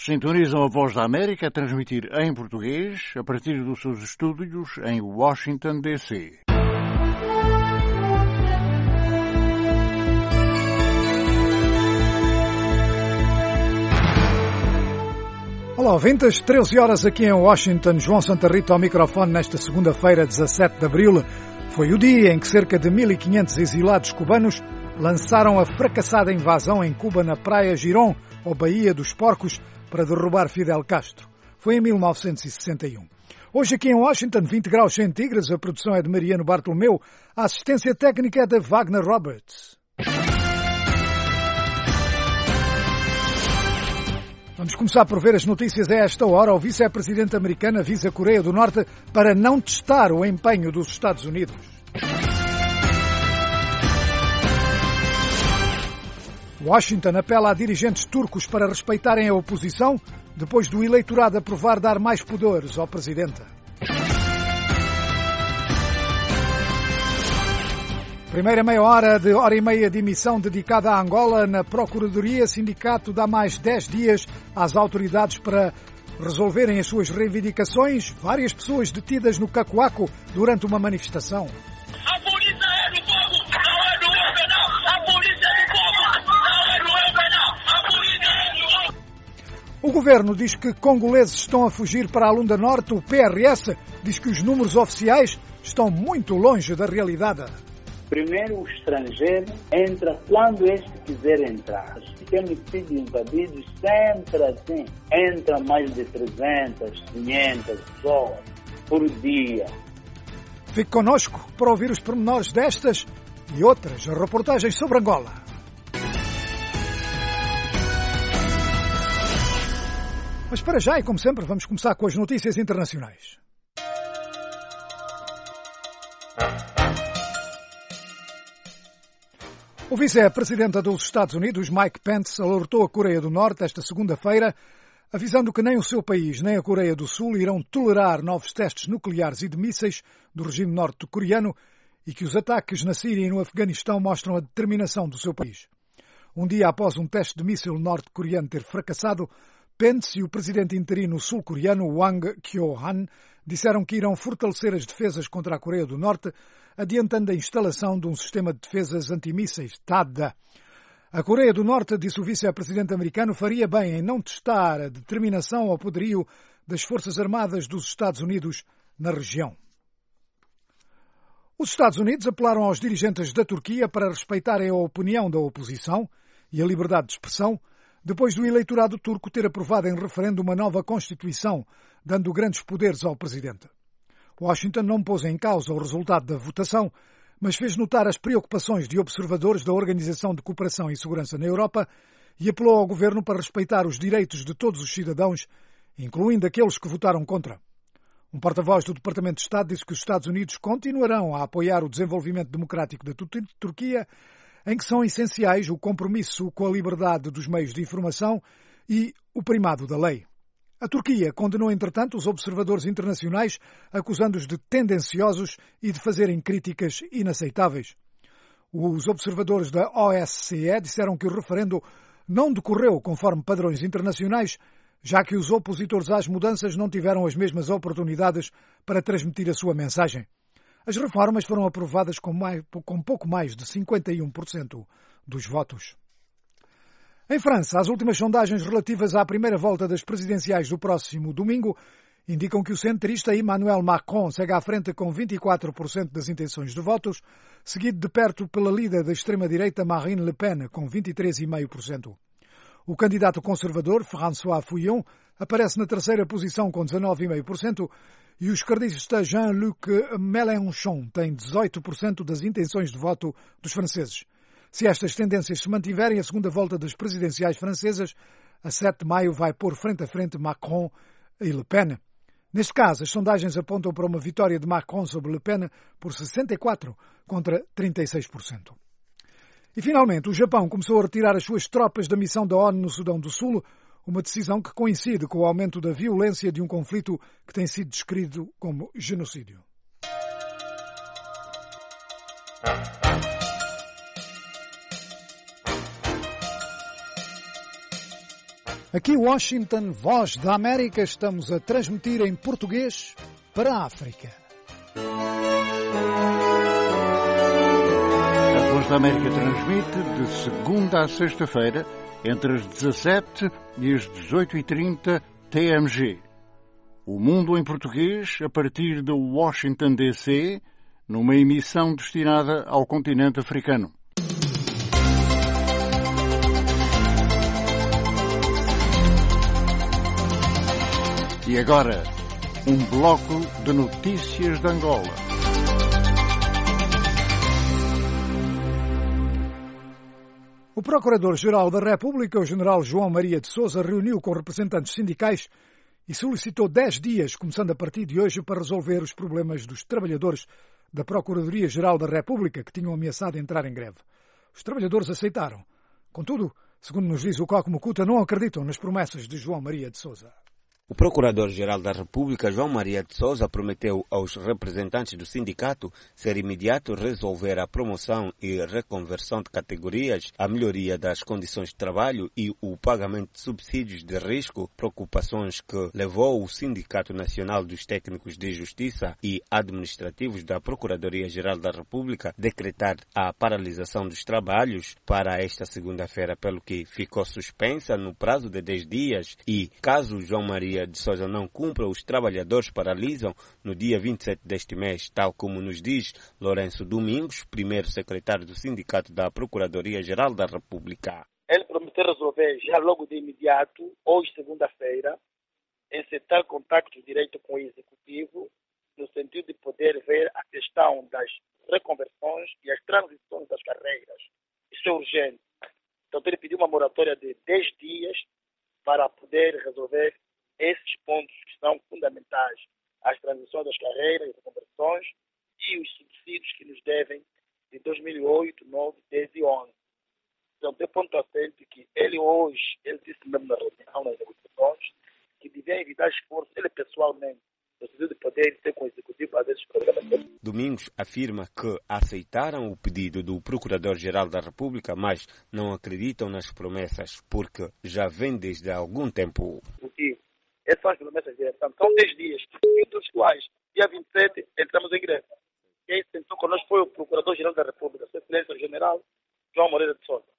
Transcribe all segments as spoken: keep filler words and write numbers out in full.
Sintonizam a Voz da América a transmitir em português a partir dos seus estúdios em Washington, D C Olá, ouvintes, treze horas aqui em Washington, João Santa Rita ao microfone nesta segunda-feira, dezassete de abril. Foi o dia em que cerca de mil e quinhentos exilados cubanos lançaram a fracassada invasão em Cuba na praia Girón, ou Baía dos Porcos, para derrubar Fidel Castro. Foi em mil novecentos e sessenta e um. Hoje aqui em Washington, vinte graus centígrados, a produção é de Mariano Bartolomeu, a assistência técnica é de Wagner Roberts. Vamos começar por ver as notícias a esta hora. O vice-presidente americano avisa a Coreia do Norte para não testar o empenho dos Estados Unidos. Washington apela a dirigentes turcos para respeitarem a oposição depois do eleitorado aprovar dar mais poderes ao presidente. Primeira meia hora de hora e meia de emissão dedicada à Angola. Na Procuradoria, sindicato dá mais dez dias às autoridades para resolverem as suas reivindicações. Várias pessoas detidas no Cacoaco durante uma manifestação. A polícia é do povo, não é do homem, não. A polícia é do povo, não é do homem, não. A polícia é do povo. O governo diz que congoleses estão a fugir para a Lunda Norte. O P R S diz que os números oficiais estão muito longe da realidade. Primeiro, o estrangeiro entra quando este quiser entrar. Temos sido invadidos sempre assim. Entra mais de trezentas, quinhentas pessoas por dia. Fique connosco para ouvir os pormenores destas e outras reportagens sobre Angola. Mas para já, e como sempre, vamos começar com as notícias internacionais. O vice-presidente dos Estados Unidos, Mike Pence, alertou a Coreia do Norte esta segunda-feira, avisando que nem o seu país nem a Coreia do Sul irão tolerar novos testes nucleares e de mísseis do regime norte-coreano e que os ataques na Síria e no Afeganistão mostram a determinação do seu país. Um dia após um teste de míssil norte-coreano ter fracassado, Pence e o presidente interino sul-coreano Wang Kyo-han disseram que irão fortalecer as defesas contra a Coreia do Norte, adiantando a instalação de um sistema de defesas antimísseis, T A D. A Coreia do Norte, disse o vice-presidente americano, faria bem em não testar a determinação ou poderio das Forças Armadas dos Estados Unidos na região. Os Estados Unidos apelaram aos dirigentes da Turquia para respeitarem a opinião da oposição e a liberdade de expressão, depois do eleitorado turco ter aprovado em referendo uma nova Constituição, dando grandes poderes ao presidente. Washington não pôs em causa o resultado da votação, mas fez notar as preocupações de observadores da Organização de Cooperação e Segurança na Europa e apelou ao governo para respeitar os direitos de todos os cidadãos, incluindo aqueles que votaram contra. Um porta-voz do Departamento de Estado disse que os Estados Unidos continuarão a apoiar o desenvolvimento democrático da Turquia, em que são essenciais o compromisso com a liberdade dos meios de informação e o primado da lei. A Turquia condenou, entretanto, os observadores internacionais, acusando-os de tendenciosos e de fazerem críticas inaceitáveis. Os observadores da O S C E disseram que o referendo não decorreu conforme padrões internacionais, já que os opositores às mudanças não tiveram as mesmas oportunidades para transmitir a sua mensagem. As reformas foram aprovadas com, mais, com pouco mais de cinquenta e um por cento dos votos. Em França, as últimas sondagens relativas à primeira volta das presidenciais do próximo domingo indicam que o centrista Emmanuel Macron segue à frente com vinte e quatro por cento das intenções de votos, seguido de perto pela líder da extrema-direita Marine Le Pen, com vinte e três vírgula cinco por cento. O candidato conservador, François Fillon, aparece na terceira posição com dezanove vírgula cinco por cento e o esquerdista Jean-Luc Mélenchon tem dezoito por cento das intenções de voto dos franceses. Se estas tendências se mantiverem, a segunda volta das presidenciais francesas, a sete de maio, vai pôr frente a frente Macron e Le Pen. Neste caso, as sondagens apontam para uma vitória de Macron sobre Le Pen por sessenta e quatro contra trinta e seis por cento. E, finalmente, o Japão começou a retirar as suas tropas da missão da ONU no Sudão do Sul, uma decisão que coincide com o aumento da violência de um conflito que tem sido descrito como genocídio. Aqui Washington, Voz da América, estamos a transmitir em português para a África. A Voz da América transmite de segunda a sexta-feira, entre as dezassete e as dezoito e trinta T M G. O Mundo em Português, a partir de Washington, D C, numa emissão destinada ao continente africano. E agora, um bloco de notícias de Angola. O Procurador-Geral da República, o General João Maria de Sousa, reuniu com representantes sindicais e solicitou dez dias, começando a partir de hoje, para resolver os problemas dos trabalhadores da Procuradoria-Geral da República, que tinham ameaçado entrar em greve. Os trabalhadores aceitaram. Contudo, segundo nos diz o Coque Mucuta, não acreditam nas promessas de João Maria de Sousa. O Procurador-Geral da República, João Maria de Sousa, prometeu aos representantes do sindicato ser imediato resolver a promoção e reconversão de categorias, a melhoria das condições de trabalho e o pagamento de subsídios de risco, preocupações que levou o Sindicato Nacional dos Técnicos de Justiça e Administrativos da Procuradoria-Geral da República a decretar a paralisação dos trabalhos para esta segunda-feira, pelo que ficou suspensa no prazo de dez dias e, caso João Maria de Sousa não cumpra, os trabalhadores paralisam no dia vinte e sete deste mês, tal como nos diz Lourenço Domingos, primeiro secretário do Sindicato da Procuradoria-Geral da República. Ele prometeu resolver já logo de imediato, hoje segunda-feira, encetar contacto direto com o Executivo, no sentido de poder ver a questão das reconversões e as transições das carreiras. Isso é urgente. Então ele pediu uma moratória de dez dias para poder resolver esses pontos que são fundamentais, as transições das carreiras, as reconversões e os subsídios que nos devem de dois mil e oito, dois mil e nove, dez e onze. Então, tem ponto assente que ele hoje, ele disse mesmo na reunião, nas negociações, que devia evitar esforço, ele pessoalmente, no sentido de poder ter com o Executivo fazer esses programas. Domingos afirma que aceitaram o pedido do Procurador-Geral da República, mas não acreditam nas promessas, porque já vem desde há algum tempo. Motivo. Essas são as promessas de direção. São dez dias, entre os quais, dia vinte e sete, entramos em greve. Quem sentou conosco foi o Procurador-Geral da República, o Excelência General João Moreira de Sousa.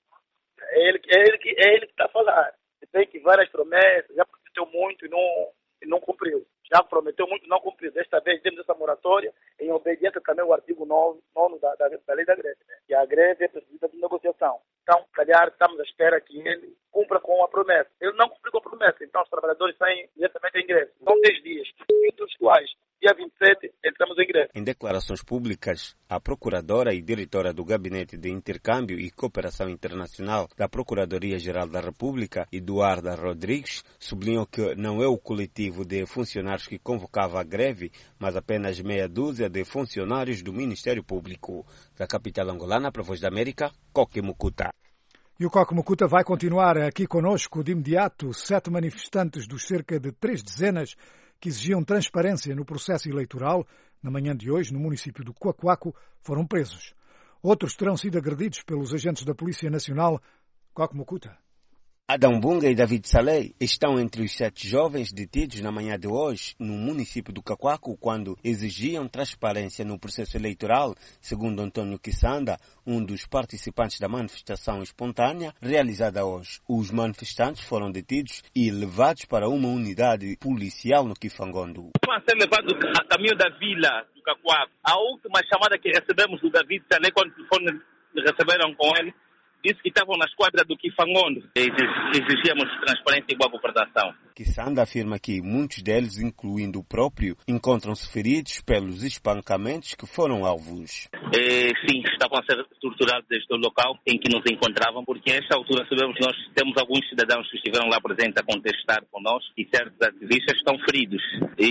É ele, é ele, que, é ele que está a falar. Ele tem que várias promessas, já prometeu muito e não, e não cumpriu. Já prometeu muito e não cumpriu. Desta vez, temos essa moratória em obediência também ao artigo nove da, da, da lei da greve, né? Que a greve é precisa de negociação. Então, calhar, estamos à espera que ele cumpra com a promessa. Ele não cumpriu com a promessa, então os trabalhadores saem diretamente em greve. São dez dias, entre os quais, dia vinte e sete, entramos em greve. Em declarações públicas, a procuradora e diretora do Gabinete de Intercâmbio e Cooperação Internacional da Procuradoria-Geral da República, Eduarda Rodrigues, sublinhou que não é o coletivo de funcionários que convocava a greve, mas apenas meia dúzia de funcionários do Ministério Público. Da capital angolana, para a Voz da América, Coque Mucuta. E o Coque Mucuta vai continuar aqui conosco de imediato. Sete manifestantes dos cerca de três dezenas que exigiam transparência no processo eleitoral, na manhã de hoje, no município do Coacoaco, foram presos. Outros terão sido agredidos pelos agentes da Polícia Nacional. Coque Mucuta. Adão Bunga e David Saleh estão entre os sete jovens detidos na manhã de hoje no município do Coacoaco quando exigiam transparência no processo eleitoral, segundo Antônio Kisanda, um dos participantes da manifestação espontânea realizada hoje. Os manifestantes foram detidos e levados para uma unidade policial no Kifangondo. Estão a ser levados a caminho da vila do Coacoaco. A última chamada que recebemos do David Saleh, quando receberam com ele, disse que estavam na esquadra do Kifangondo. Exigíamos transparência e boa governação. Kisanda afirma que muitos deles, incluindo o próprio, encontram-se feridos pelos espancamentos que foram alvos. É, sim, estavam a ser torturados desde o local em que nos encontravam, porque a esta altura sabemos que nós temos alguns cidadãos que estiveram lá presentes a contestar com nós e certos ativistas estão feridos.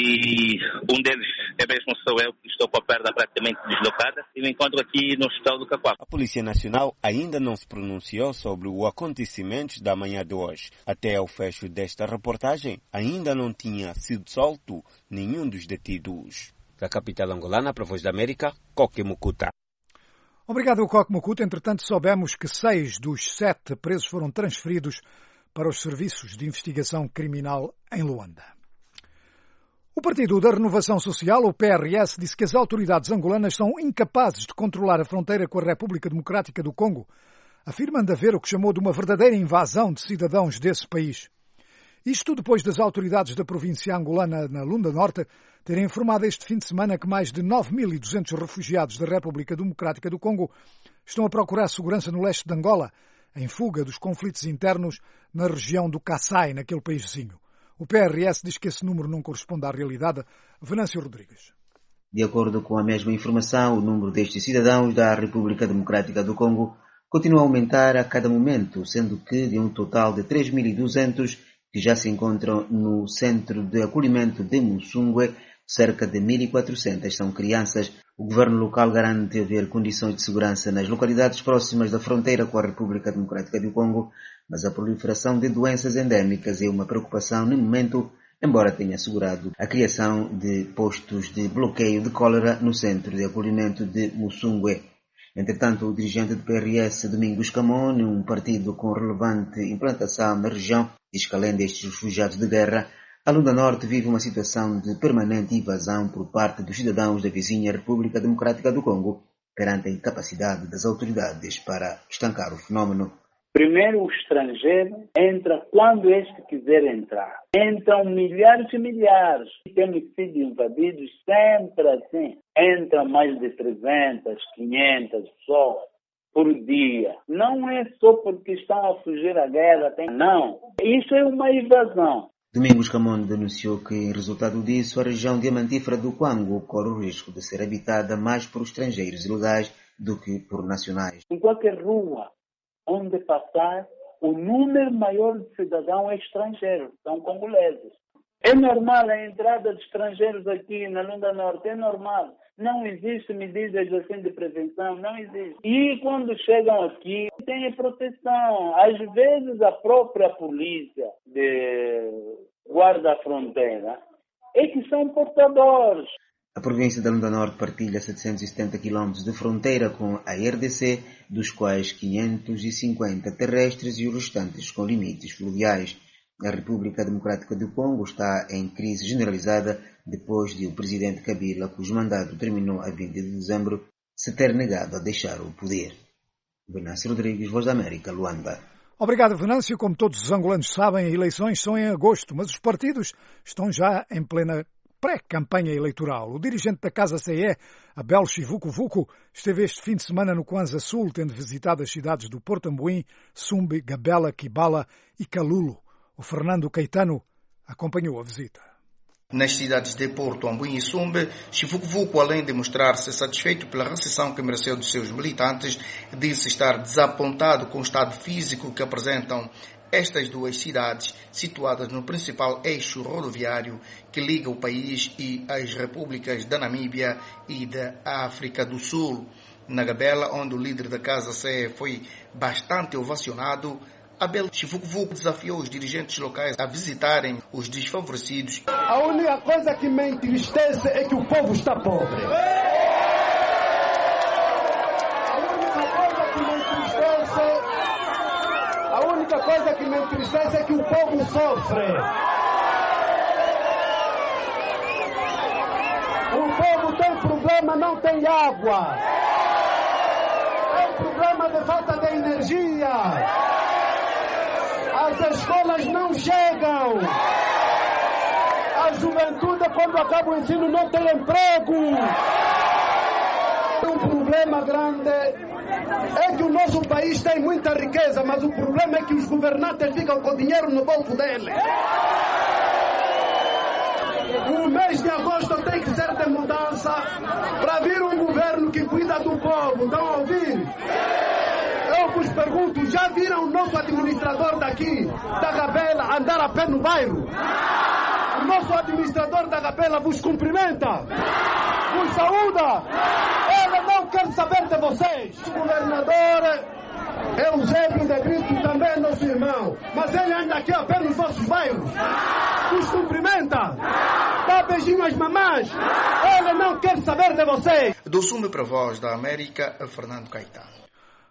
E um deles é mesmo sou eu, que estou com a perna praticamente deslocada e me encontro aqui no Hospital do Coacoaco. A Polícia Nacional ainda não se pronunciou sobre o acontecimento da manhã de hoje. Até ao fecho desta reportagem, ainda não tinha sido solto nenhum dos detidos. Da capital angolana, para a Voz da América, Coque Mucuta. Obrigado, Coque Mucuta. Entretanto, soubemos que seis dos sete presos foram transferidos para os serviços de investigação criminal em Luanda. O Partido da Renovação Social, o P R S, disse que as autoridades angolanas são incapazes de controlar a fronteira com a República Democrática do Congo, afirmando haver o que chamou de uma verdadeira invasão de cidadãos desse país. Isto depois das autoridades da província angolana na Lunda Norte terem informado este fim de semana que mais de nove mil e duzentos refugiados da República Democrática do Congo estão a procurar segurança no leste de Angola, em fuga dos conflitos internos na região do Kassai, naquele país vizinho. O P R S diz que esse número não corresponde à realidade. Venâncio Rodrigues. De acordo com a mesma informação, o número destes cidadãos da República Democrática do Congo continua a aumentar a cada momento, sendo que de um total de três mil e duzentos que já se encontram no centro de acolhimento de Musungwe, cerca de mil e quatrocentos são crianças. O governo local garante haver condições de segurança nas localidades próximas da fronteira com a República Democrática do Congo, mas a proliferação de doenças endémicas é uma preocupação no momento, embora tenha assegurado a criação de postos de bloqueio de cólera no centro de acolhimento de Musungwe. Entretanto, o dirigente do P R S, Domingos Camone, um partido com relevante implantação na região, diz que além destes refugiados de guerra, a Lunda Norte vive uma situação de permanente invasão por parte dos cidadãos da vizinha República Democrática do Congo, perante a incapacidade das autoridades para estancar o fenômeno. Primeiro, o estrangeiro entra quando este quiser entrar. Entram milhares e milhares. Temos sido invadidos sempre assim. Entram mais de trezentas, quinhentas pessoas por dia. Não é só porque estão a fugir à guerra. Tem... Não. Isso é uma invasão. Domingos Camone denunciou que, em resultado disso, a região diamantífera do Congo corre o risco de ser habitada mais por estrangeiros ilegais do que por nacionais. Em qualquer rua onde passar, o número maior de cidadãos é estrangeiro, são congoleses. É normal a entrada de estrangeiros aqui na Lunda Norte, é normal. Não existe medidas assim de prevenção, não existe. E quando chegam aqui, tem proteção. Às vezes a própria polícia de guarda-fronteira é que são portadores. A província da Lunda Norte partilha setecentos e setenta quilómetros de fronteira com a R D C, dos quais quinhentos e cinquenta terrestres e os restantes com limites fluviais. A República Democrática do Congo está em crise generalizada depois de o presidente Kabila, cujo mandato terminou a vinte de dezembro, se ter negado a deixar o poder. Venâncio Rodrigues, Voz da América, Luanda. Obrigado, Venâncio. Como todos os angolanos sabem, as eleições são em agosto, mas os partidos estão já em plena pré-campanha eleitoral. O dirigente da Casa C E, Abel Chivuco-Vuco, esteve este fim de semana no Kwanza Sul, tendo visitado as cidades do Porto Amboim, Sumbe, Gabela, Kibala e Calulo. O Fernando Caetano acompanhou a visita. Nas cidades de Porto, Amboim e Sumbe, Chivuco-Vuco, além de mostrar-se satisfeito pela recepção que mereceu dos seus militantes, disse estar desapontado com o estado físico que apresentam estas duas cidades, situadas no principal eixo rodoviário que liga o país e as repúblicas da Namíbia e da África do Sul. Na Gabela, onde o líder da Casa C E foi bastante ovacionado, Abel Chivuco-Vuco desafiou os dirigentes locais a visitarem os desfavorecidos. A única coisa que me entristece é que o povo está pobre. A única coisa que me entristece, a única coisa que me entristece é que o povo sofre. O povo tem problema, não tem água. Tem problema de falta de energia. As escolas não chegam. A juventude, quando acaba o ensino, não tem emprego. Um problema grande é que o nosso país tem muita riqueza, mas o problema é que os governantes ficam com dinheiro no bolso deles. O mês de agosto tem que ser de mudança para vir um governo que cuida do povo. Estão a ouvir? Eu vos pergunto, já viram o nosso administrador daqui, da Gabela, andar a pé no bairro? O nosso administrador da Gabela vos cumprimenta? Vos saúda? Ele não quer saber de vocês. O governador Eusébio de Brito também é nosso irmão, mas ele anda aqui a pé nos vossos bairros. Vos cumprimenta? Dá beijinho às mamães? Ele não quer saber de vocês. Do Sume para a Voz da América, Fernando Caetano.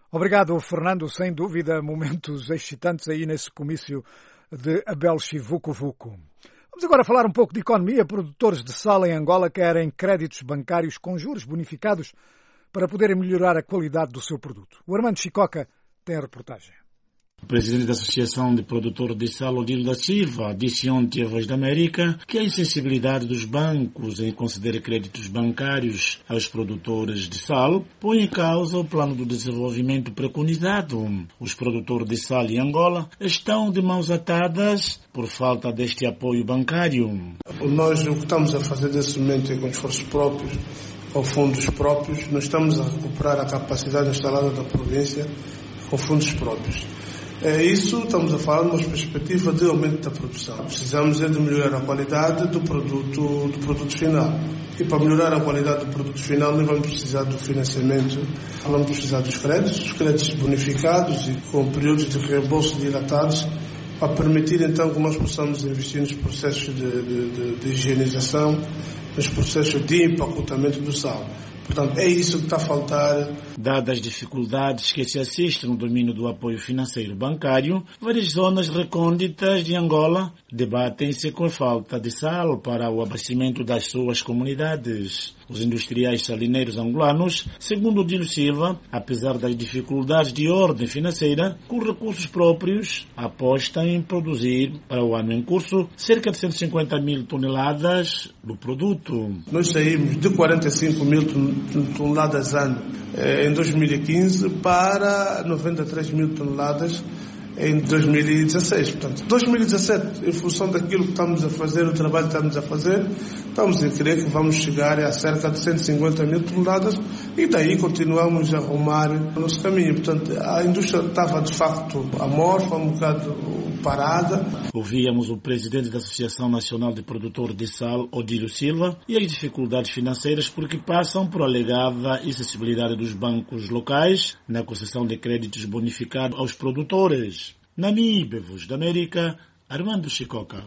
Obrigado, Fernando. Sem dúvida, momentos excitantes aí nesse comício de Abel Chivucovuco. Vamos agora falar um pouco de economia. Produtores de sal em Angola querem créditos bancários com juros bonificados para poderem melhorar a qualidade do seu produto. O Armando Chicoca tem a reportagem. O presidente da Associação de Produtores de Sal, Odilo da Silva, disse ontem à Voz da América que a insensibilidade dos bancos em conceder créditos bancários aos produtores de sal põe em causa o plano do desenvolvimento preconizado. Os produtores de sal em Angola estão de mãos atadas por falta deste apoio bancário. Nós o que estamos a fazer nesse momento é com esforços próprios, com fundos próprios. Nós estamos a recuperar a capacidade instalada da província com fundos próprios. É isso, estamos a falar de uma perspectiva de aumento da produção. Precisamos é de melhorar a qualidade do produto, do produto final. E para melhorar a qualidade do produto final, nós vamos precisar do financiamento, vamos precisar dos créditos, dos créditos bonificados e com períodos de reembolso dilatados, para permitir então que nós possamos investir nos processos de, de, de, de higienização, nos processos de empacotamento do sal. Portanto, é isso que está a faltar. Dadas as dificuldades que se assistem no domínio do apoio financeiro bancário, várias zonas recônditas de Angola debatem-se com a falta de sal para o abastecimento das suas comunidades. Os industriais salineiros angolanos, segundo Odilo Silva, apesar das dificuldades de ordem financeira, com recursos próprios, apostam em produzir, para o ano em curso, cerca de cento e cinquenta mil toneladas do produto. Nós saímos de quarenta e cinco mil toneladas ano em dois mil e quinze para noventa e três mil toneladas em dois mil e dezesseis. Portanto, dois mil e dezessete, em função daquilo que estamos a fazer, o trabalho que estamos a fazer, estamos a crer que vamos chegar a cerca de cento e cinquenta mil toneladas e daí continuamos a arrumar o nosso caminho. Portanto, a indústria estava de facto amorfa, um bocado parada. Ouvíamos o presidente da Associação Nacional de Produtores de Sal, Odilo Silva, e as dificuldades financeiras porque passam por alegada insensibilidade dos bancos locais na concessão de créditos bonificados aos produtores. Namibe, Voz da América, Armando Chicoca.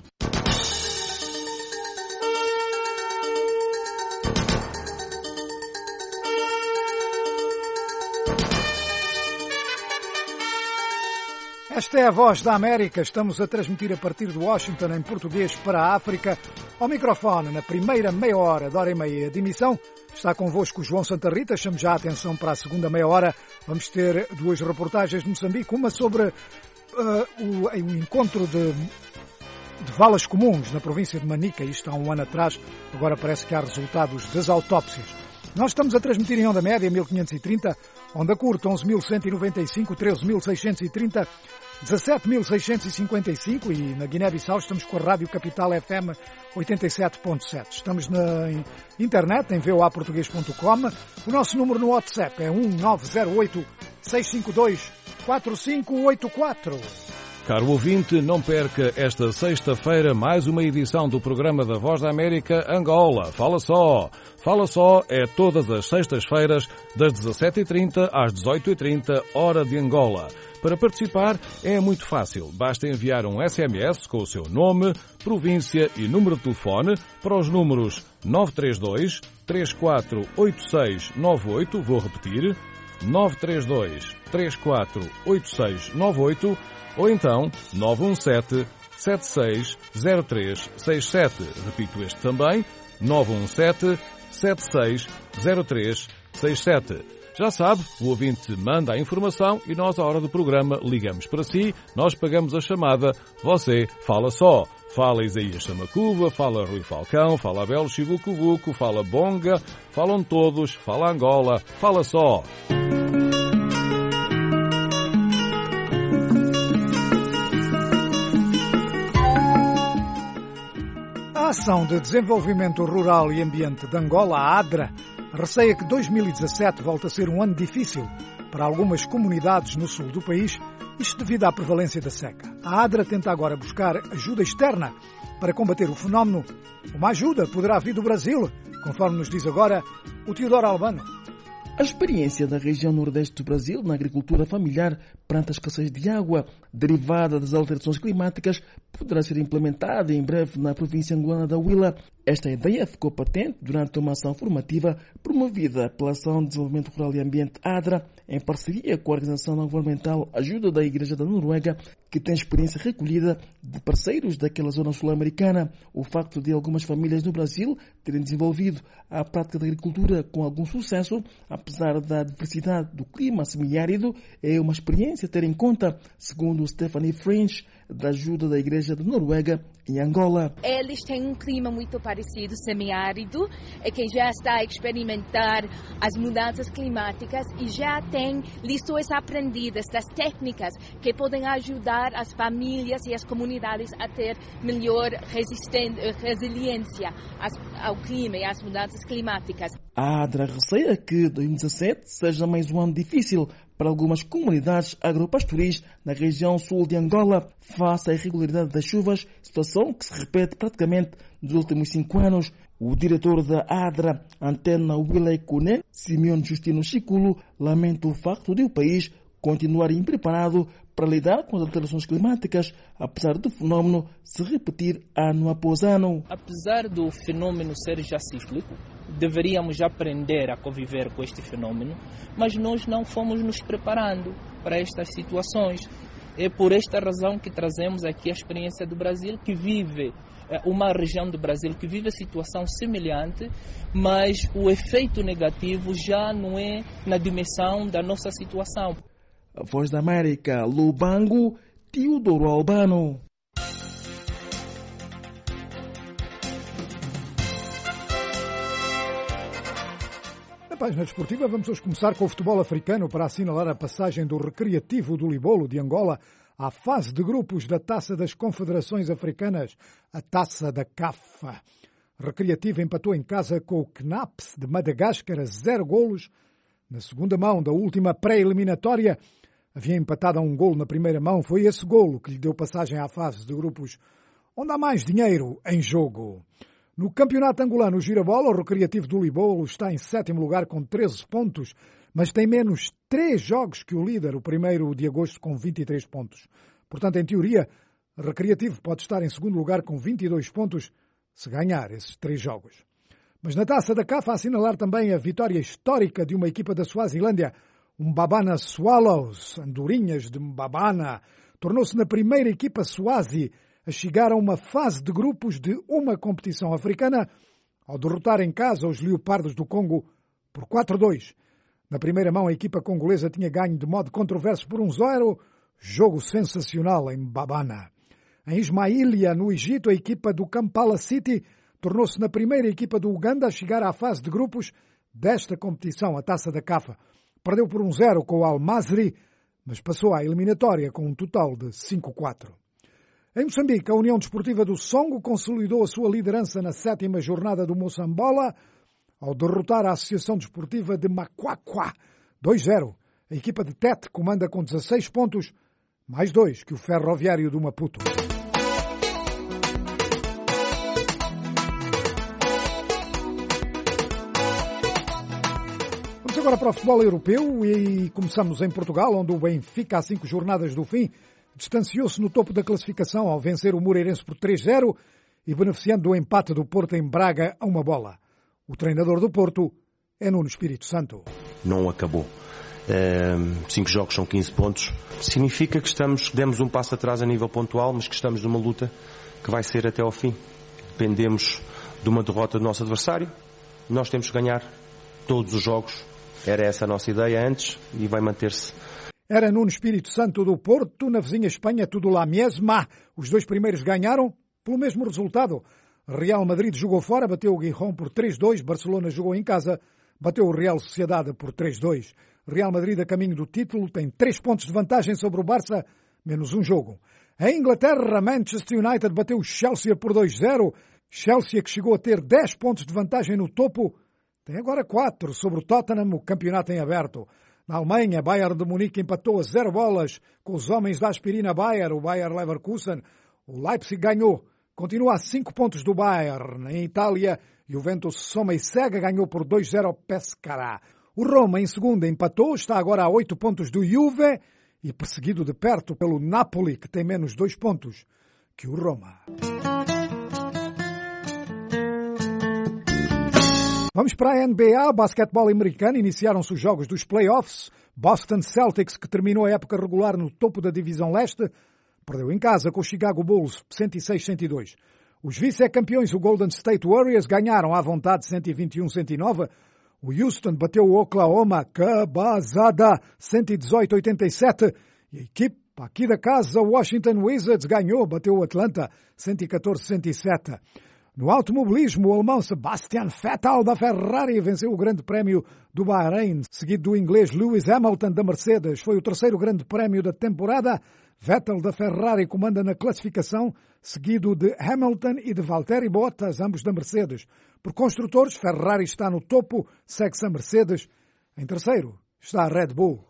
Esta é a Voz da América. Estamos a transmitir a partir de Washington em português para a África. Ao microfone, na primeira meia hora, de hora e meia de emissão, está convosco o João Santa Rita. Chamo já a atenção para a segunda meia hora. Vamos ter duas reportagens de Moçambique. Uma sobre uh, o, o encontro de, de valas comuns na província de Manica. Isto há um ano atrás. Agora parece que há resultados das autópsias. Nós estamos a transmitir em onda média mil quinhentos e trinta, onda curta onze mil cento e noventa e cinco, treze mil seiscentos e trinta, dezassete mil seiscentos e cinquenta e cinco e na Guiné-Bissau estamos com a Rádio Capital F M oitenta e sete ponto sete. Estamos na internet em v o a português ponto com. O nosso número no WhatsApp é um nove zero oito, seis cinco dois, quatro cinco oito quatro. Caro ouvinte, não perca esta sexta-feira mais uma edição do programa da Voz da América Angola. Fala só! Fala só é todas as sextas-feiras das dezassete e trinta às dezoito e trinta, hora de Angola. Para participar é muito fácil. Basta enviar um S M S com o seu nome, província e número de telefone para os números nove três dois, três quatro oito seis nove oito, vou repetir, nove três dois, três quatro oito seis nove oito, ou então nove um sete, sete seis zero três seis sete. Repito este também, nove um sete, sete seis zero três seis sete. Já sabe, o ouvinte manda a informação e nós, à hora do programa, ligamos para si, nós pagamos a chamada, você fala só. Fala Isaías Chamacuva, fala Rui Falcão, fala Abel Chivucovuco, fala Bonga, falam todos, fala Angola, fala só. A Ação de Desenvolvimento Rural e Ambiente de Angola, a ADRA, receia que dois mil e dezassete volta a ser um ano difícil para algumas comunidades no sul do país, isto devido à prevalência da seca. A ADRA tenta agora buscar ajuda externa para combater o fenómeno. Uma ajuda poderá vir do Brasil, conforme nos diz agora o Teodoro Albano. A experiência da região nordeste do Brasil na agricultura familiar perante a escassez de água derivada das alterações climáticas poderá ser implementada em breve na província angolana da Huila. Esta ideia ficou patente durante uma ação formativa promovida pela Ação de Desenvolvimento Rural e Ambiente ADRA, em parceria com a organização não governamental Ajuda da Igreja da Noruega, que tem experiência recolhida de parceiros daquela zona sul-americana. O facto de algumas famílias no Brasil terem desenvolvido a prática da agricultura com algum sucesso, apesar da diversidade do clima semiárido, é uma experiência a ter em conta, segundo Stephanie French, da Ajuda da Igreja da Noruega, em Angola. Eles têm um clima muito parecido, semiárido, e que já está a experimentar as mudanças climáticas e já tem lições aprendidas das técnicas que podem ajudar as famílias e as comunidades a ter melhor resiliência ao clima e às mudanças climáticas. A ADRA receia que dois mil e dezassete seja mais um ano difícil para algumas comunidades agropastoris na região sul de Angola, face à irregularidade das chuvas, situação que se repete praticamente nos últimos cinco anos. O diretor da ADRA, Antena Huila Cune, Simeone Justino Chiculo, lamenta o facto de o país continuar impreparado para lidar com as alterações climáticas, apesar do fenômeno se repetir ano após ano. Apesar do fenômeno ser já cíclico, deveríamos aprender a conviver com este fenômeno, mas nós não fomos nos preparando para estas situações. É por esta razão que trazemos aqui a experiência do Brasil, que vive, uma região do Brasil que vive a situação semelhante, mas o efeito negativo já não é na dimensão da nossa situação. A Voz da América, Lubango, Teodoro Albano. Na página desportiva vamos hoje começar com o futebol africano para assinalar a passagem do Recreativo do Libolo de Angola à fase de grupos da Taça das Confederações Africanas, a Taça da CAF. Recreativo empatou em casa com o Knaps de Madagascar a zero golos. Na segunda mão da última pré-eliminatória, havia empatado a um golo na primeira mão. Foi esse golo que lhe deu passagem à fase de grupos, onde há mais dinheiro em jogo. No campeonato angolano, o Girabola, o Recreativo do Libolo, está em sétimo lugar com treze pontos, mas tem menos três jogos que o líder, o primeiro de agosto, com vinte e três pontos. Portanto, em teoria, o Recreativo pode estar em segundo lugar com vinte e dois pontos, se ganhar esses três jogos. Mas na Taça da CAF, a assinalar também a vitória histórica de uma equipa da Suazilândia, um Mbabana Swallows, andorinhas de Mbabana, tornou-se na primeira equipa Swazi a chegar a uma fase de grupos de uma competição africana, ao derrotar em casa os Leopardos do Congo por quatro a dois. Na primeira mão, a equipa congolesa tinha ganho de modo controverso por um zero, jogo sensacional em Mbabana. Em Ismailia, no Egito, a equipa do Kampala City tornou-se na primeira equipa do Uganda a chegar à fase de grupos desta competição, a Taça da CAF. Perdeu por um zero com o Al-Masri, mas passou à eliminatória com um total de cinco a quatro. Em Moçambique, a União Desportiva do Songo consolidou a sua liderança na sétima jornada do Moçambola ao derrotar a Associação Desportiva de Macuacua dois a zero. A equipa de Tete comanda com dezasseis pontos, mais dois que o Ferroviário do Maputo. Vamos agora para o futebol europeu e começamos em Portugal, onde o Benfica, a cinco jornadas do fim, distanciou-se no topo da classificação ao vencer o Moreirense por três a zero e beneficiando do empate do Porto em Braga a uma bola. O treinador do Porto é Nuno Espírito Santo. Não acabou. Uh, cinco jogos são quinze pontos. Significa que estamos, que demos um passo atrás a nível pontual, mas que estamos numa luta que vai ser até ao fim. Dependemos de uma derrota do nosso adversário. Nós temos que ganhar todos os jogos. Era essa a nossa ideia antes e vai manter-se. Era Nuno Espírito Santo do Porto, na vizinha Espanha, tudo lá mesma. Os dois primeiros ganharam pelo mesmo resultado. Real Madrid jogou fora, bateu o Gijón por três a dois. Barcelona jogou em casa, bateu o Real Sociedade por três a dois. Real Madrid a caminho do título, tem três pontos de vantagem sobre o Barça, menos um jogo. Em Inglaterra, Manchester United bateu o Chelsea por dois a zero. Chelsea, que chegou a ter dez pontos de vantagem no topo, tem agora quatro sobre o Tottenham, o campeonato em aberto. Na Alemanha, Bayern de Munique empatou a zero bolas com os homens da aspirina Bayer, o Bayer Leverkusen. O Leipzig ganhou, continua a cinco pontos do Bayern. Em Itália, Juventus soma e segue, ganhou por dois a zero ao Pescara. O Roma, em segunda, empatou, está agora a oito pontos do Juve e perseguido de perto pelo Napoli, que tem menos dois pontos que o Roma. Vamos para a N B A, basquetebol americano. Iniciaram-se os jogos dos playoffs. Boston Celtics, que terminou a época regular no topo da divisão leste, perdeu em casa com o Chicago Bulls cento e seis a cento e dois. Os vice-campeões, o Golden State Warriors, ganharam à vontade cento e vinte e um a cento e nove. O Houston bateu o Oklahoma, cabazada, cento e dezoito a oitenta e sete. E a equipe aqui da casa, o Washington Wizards, ganhou, bateu o Atlanta, cento e catorze a cento e sete. No automobilismo, o alemão Sebastian Vettel da Ferrari venceu o Grande Prémio do Bahrein, seguido do inglês Lewis Hamilton da Mercedes. Foi o terceiro Grande Prémio da temporada. Vettel da Ferrari comanda na classificação, seguido de Hamilton e de Valtteri Bottas, ambos da Mercedes. Por construtores, Ferrari está no topo, segue-se a Mercedes. Em terceiro está a Red Bull.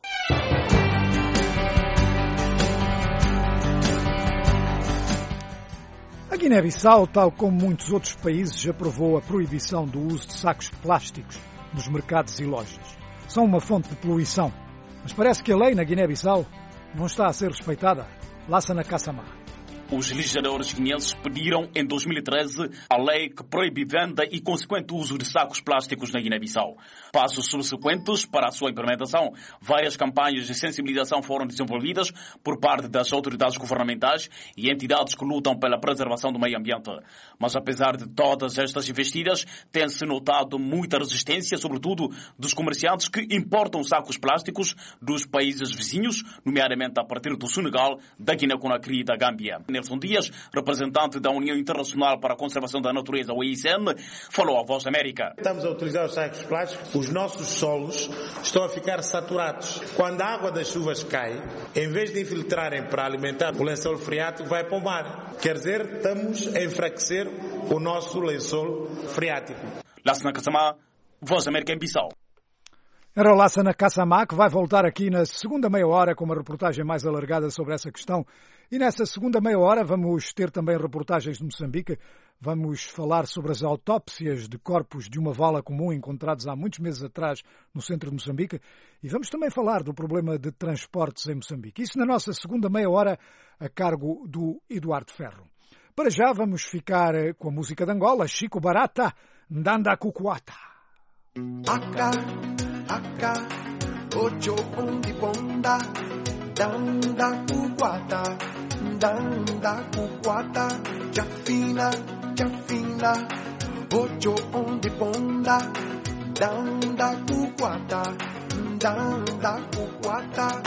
A Guiné-Bissau, tal como muitos outros países, aprovou a proibição do uso de sacos plásticos nos mercados e lojas. São uma fonte de poluição. Mas parece que a lei na Guiné-Bissau não está a ser respeitada. Lassana Kassamá. Os legisladores guineenses pediram em dois mil e treze a lei que proíbe venda e consequente uso de sacos plásticos na Guiné-Bissau. Passos subsequentes para a sua implementação, várias campanhas de sensibilização foram desenvolvidas por parte das autoridades governamentais e entidades que lutam pela preservação do meio ambiente. Mas apesar de todas estas investidas, tem-se notado muita resistência, sobretudo dos comerciantes que importam sacos plásticos dos países vizinhos, nomeadamente a partir do Senegal, da Guiné-Conakry e da Gâmbia. Nelson Dias, representante da União Internacional para a Conservação da Natureza, o I C N, falou à Voz da América. Estamos a utilizar os sacos plásticos, os nossos solos estão a ficar saturados. Quando a água das chuvas cai, em vez de infiltrarem para alimentar o lençol freático, vai para o mar. Quer dizer, estamos a enfraquecer o nosso lençol freático. Lassana Kassamá, Voz da América em Bissau. Era o Lassana Kassamá, que vai voltar aqui na segunda meia hora com uma reportagem mais alargada sobre essa questão. E nessa segunda meia hora vamos ter também reportagens de Moçambique. Vamos falar sobre as autópsias de corpos de uma vala comum encontrados há muitos meses atrás no centro de Moçambique. E vamos também falar do problema de transportes em Moçambique. Isso na nossa segunda meia hora a cargo do Eduardo Ferro. Para já vamos ficar com a música de Angola, Chico Barata, Ndanda Cucuata. Aka, aka, ocho undi ponda, Ndanda Cucuata, Ndanda Cucuata, Jafina, Jafina, ocho undi ponda, Ndanda Cucuata, Ndanda Cucuata.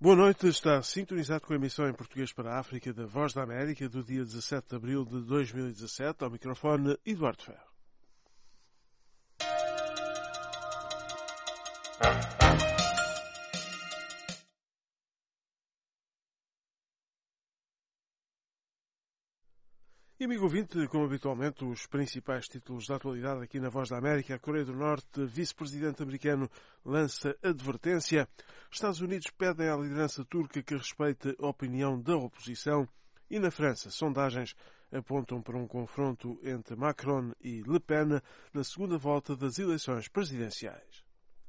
Boa noite, está sintonizado com a emissão em português para a África da Voz da América do dia dezassete de abril de dois mil e dezassete. Ao microfone, Eduardo Ferro. E, amigo ouvinte, como habitualmente, os principais títulos da atualidade aqui na Voz da América. A Coreia do Norte, vice-presidente americano, lança advertência. Estados Unidos pedem à liderança turca que respeite a opinião da oposição. E na França, sondagens apontam para um confronto entre Macron e Le Pen na segunda volta das eleições presidenciais.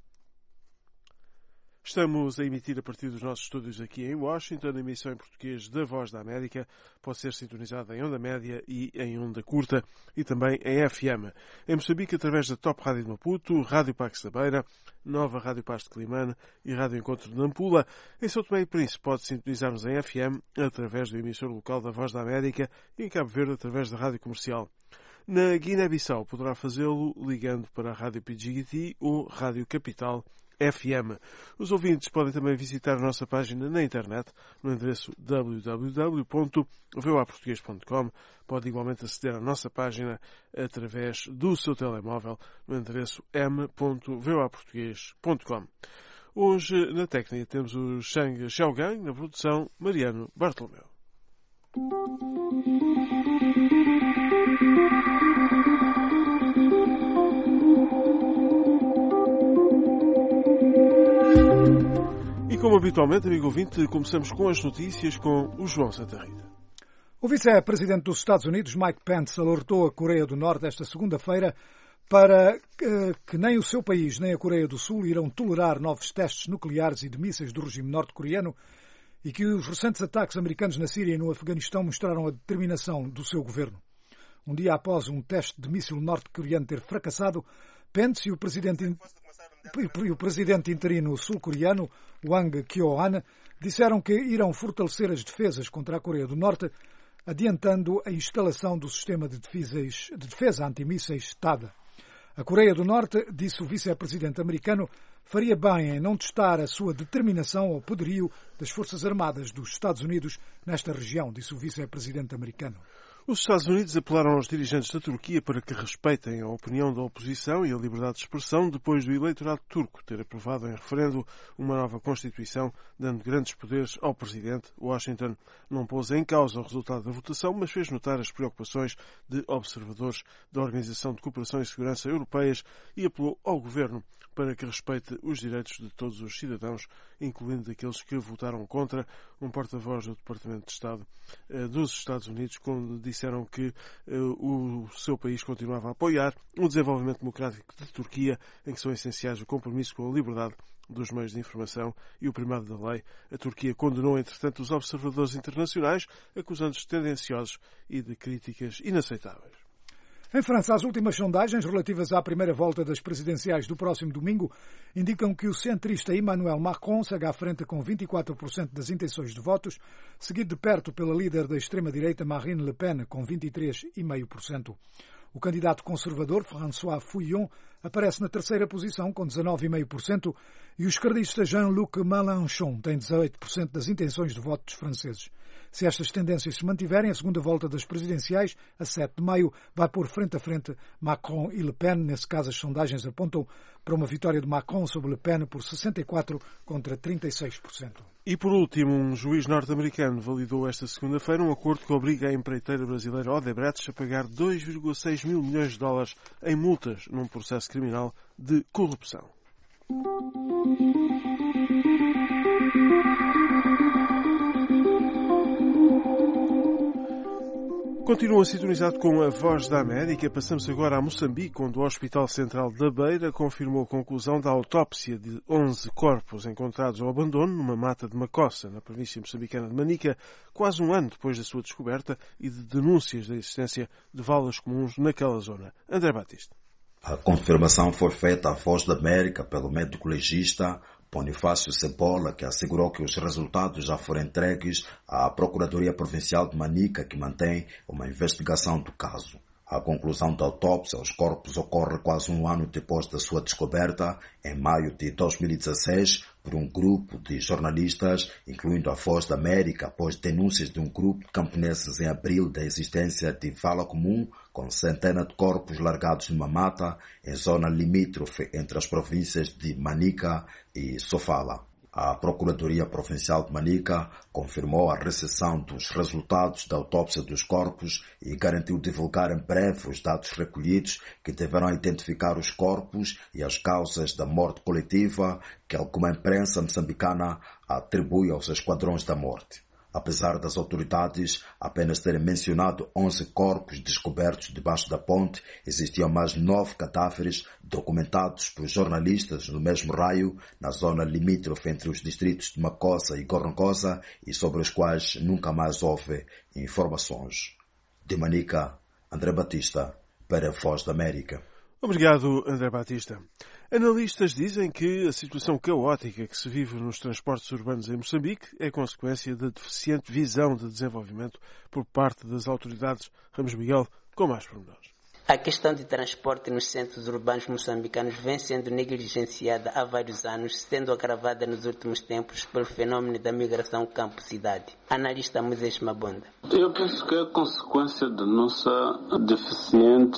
Estamos a emitir a partir dos nossos estúdios aqui em Washington. A emissão em português da Voz da América pode ser sintonizada em onda média e em onda curta e também em F M. Em Moçambique, através da Top Rádio de Maputo, Rádio Pax da Beira, Nova Rádio Paz de Climane e Rádio Encontro de Nampula. Em São Tomé e Príncipe pode sintonizar-nos em F M através do emissor local da Voz da América e em Cabo Verde através da Rádio Comercial. Na Guiné-Bissau poderá fazê-lo ligando para a Rádio P G T ou Rádio Capital F M. Os ouvintes podem também visitar a nossa página na internet no endereço w w w ponto v o a português ponto com. Pode igualmente aceder à nossa página através do seu telemóvel no endereço m ponto v o a português ponto com. Hoje, na técnica, temos o Shang Xiaogang, na produção, Mariano Bartolomeu. E como habitualmente, amigo ouvinte, começamos com as notícias com o João Santa Rita. O vice-presidente dos Estados Unidos, Mike Pence, alertou a Coreia do Norte esta segunda-feira para que nem o seu país nem a Coreia do Sul irão tolerar novos testes nucleares e de mísseis do regime norte-coreano e que os recentes ataques americanos na Síria e no Afeganistão mostraram a determinação do seu governo. Um dia após um teste de míssil norte-coreano ter fracassado, Pence e o presidente, e o presidente interino sul-coreano, Wang Kyo-an, disseram que irão fortalecer as defesas contra a Coreia do Norte, adiantando a instalação do sistema de, defesas, de defesa antimísseis S T A D. A Coreia do Norte, disse o vice-presidente americano, faria bem em não testar a sua determinação ao poderio das Forças Armadas dos Estados Unidos nesta região, disse o vice-presidente americano. Os Estados Unidos apelaram aos dirigentes da Turquia para que respeitem a opinião da oposição e a liberdade de expressão depois do eleitorado turco ter aprovado em referendo uma nova Constituição, dando grandes poderes ao presidente. Washington não pôs em causa o resultado da votação, mas fez notar as preocupações de observadores da Organização de Cooperação e Segurança Europeias e apelou ao governo para que respeite os direitos de todos os cidadãos, incluindo aqueles que votaram contra. Um porta-voz do Departamento de Estado eh, dos Estados Unidos, quando disseram que eh, o seu país continuava a apoiar o desenvolvimento democrático de Turquia, em que são essenciais o compromisso com a liberdade dos meios de informação e o primado da lei. A Turquia condenou, entretanto, os observadores internacionais, acusando-os de tendenciosos e de críticas inaceitáveis. Em França, as últimas sondagens relativas à primeira volta das presidenciais do próximo domingo indicam que o centrista Emmanuel Macron segue à frente com vinte e quatro por cento das intenções de votos, seguido de perto pela líder da extrema-direita Marine Le Pen, com vinte e três vírgula cinco por cento. O candidato conservador, François Fillon, aparece na terceira posição, com dezenove vírgula cinco por cento, e o esquerdista Jean-Luc Mélenchon tem dezoito por cento das intenções de voto dos franceses. Se estas tendências se mantiverem, a segunda volta das presidenciais, a sete de maio, vai pôr frente a frente Macron e Le Pen. Nesse caso, as sondagens apontam para uma vitória de Macron sobre Le Pen por sessenta e quatro por cento contra trinta e seis por cento. E, por último, um juiz norte-americano validou esta segunda-feira um acordo que obriga a empreiteira brasileira Odebrecht a pagar dois vírgula seis mil milhões de dólares em multas num processo criminal de corrupção. Continua sintonizado com a Voz da América. Passamos agora a Moçambique, onde o Hospital Central da Beira confirmou a conclusão da autópsia de onze corpos encontrados ao abandono numa mata de Macossa, na província moçambicana de Manica, quase um ano depois da sua descoberta e de denúncias da existência de valas comuns naquela zona. André Batista. A confirmação foi feita à Voz da América pelo médico legista Bonifácio Cebola, que assegurou que os resultados já foram entregues à Procuradoria Provincial de Manica, que mantém uma investigação do caso. A conclusão da autópsia aos corpos ocorre quase um ano depois da sua descoberta, em maio de dois mil e dezesseis, por um grupo de jornalistas, incluindo a Voz da América, após denúncias de um grupo de camponeses em abril da existência de vala comum, com centenas de corpos largados numa mata, em zona limítrofe entre as províncias de Manica e Sofala. A Procuradoria Provincial de Manica confirmou a recepção dos resultados da autópsia dos corpos e garantiu divulgar em breve os dados recolhidos que deverão identificar os corpos e as causas da morte coletiva que alguma imprensa moçambicana atribui aos esquadrões da morte. Apesar das autoridades apenas terem mencionado onze corpos descobertos debaixo da ponte, existiam mais nove cadáveres documentados por jornalistas no mesmo raio, na zona limítrofe entre os distritos de Macossa e Gorongosa, e sobre os quais nunca mais houve informações. De Manica, André Batista, para a Voz da América. Obrigado, André Batista. Analistas dizem que a situação caótica que se vive nos transportes urbanos em Moçambique é consequência da deficiente visão de desenvolvimento por parte das autoridades. Ramos Miguel, com mais pormenores. A questão de transporte nos centros urbanos moçambicanos vem sendo negligenciada há vários anos, sendo agravada nos últimos tempos pelo fenômeno da migração campo-cidade. Analista Moisés Mabonda. Eu penso que é consequência da nossa deficiente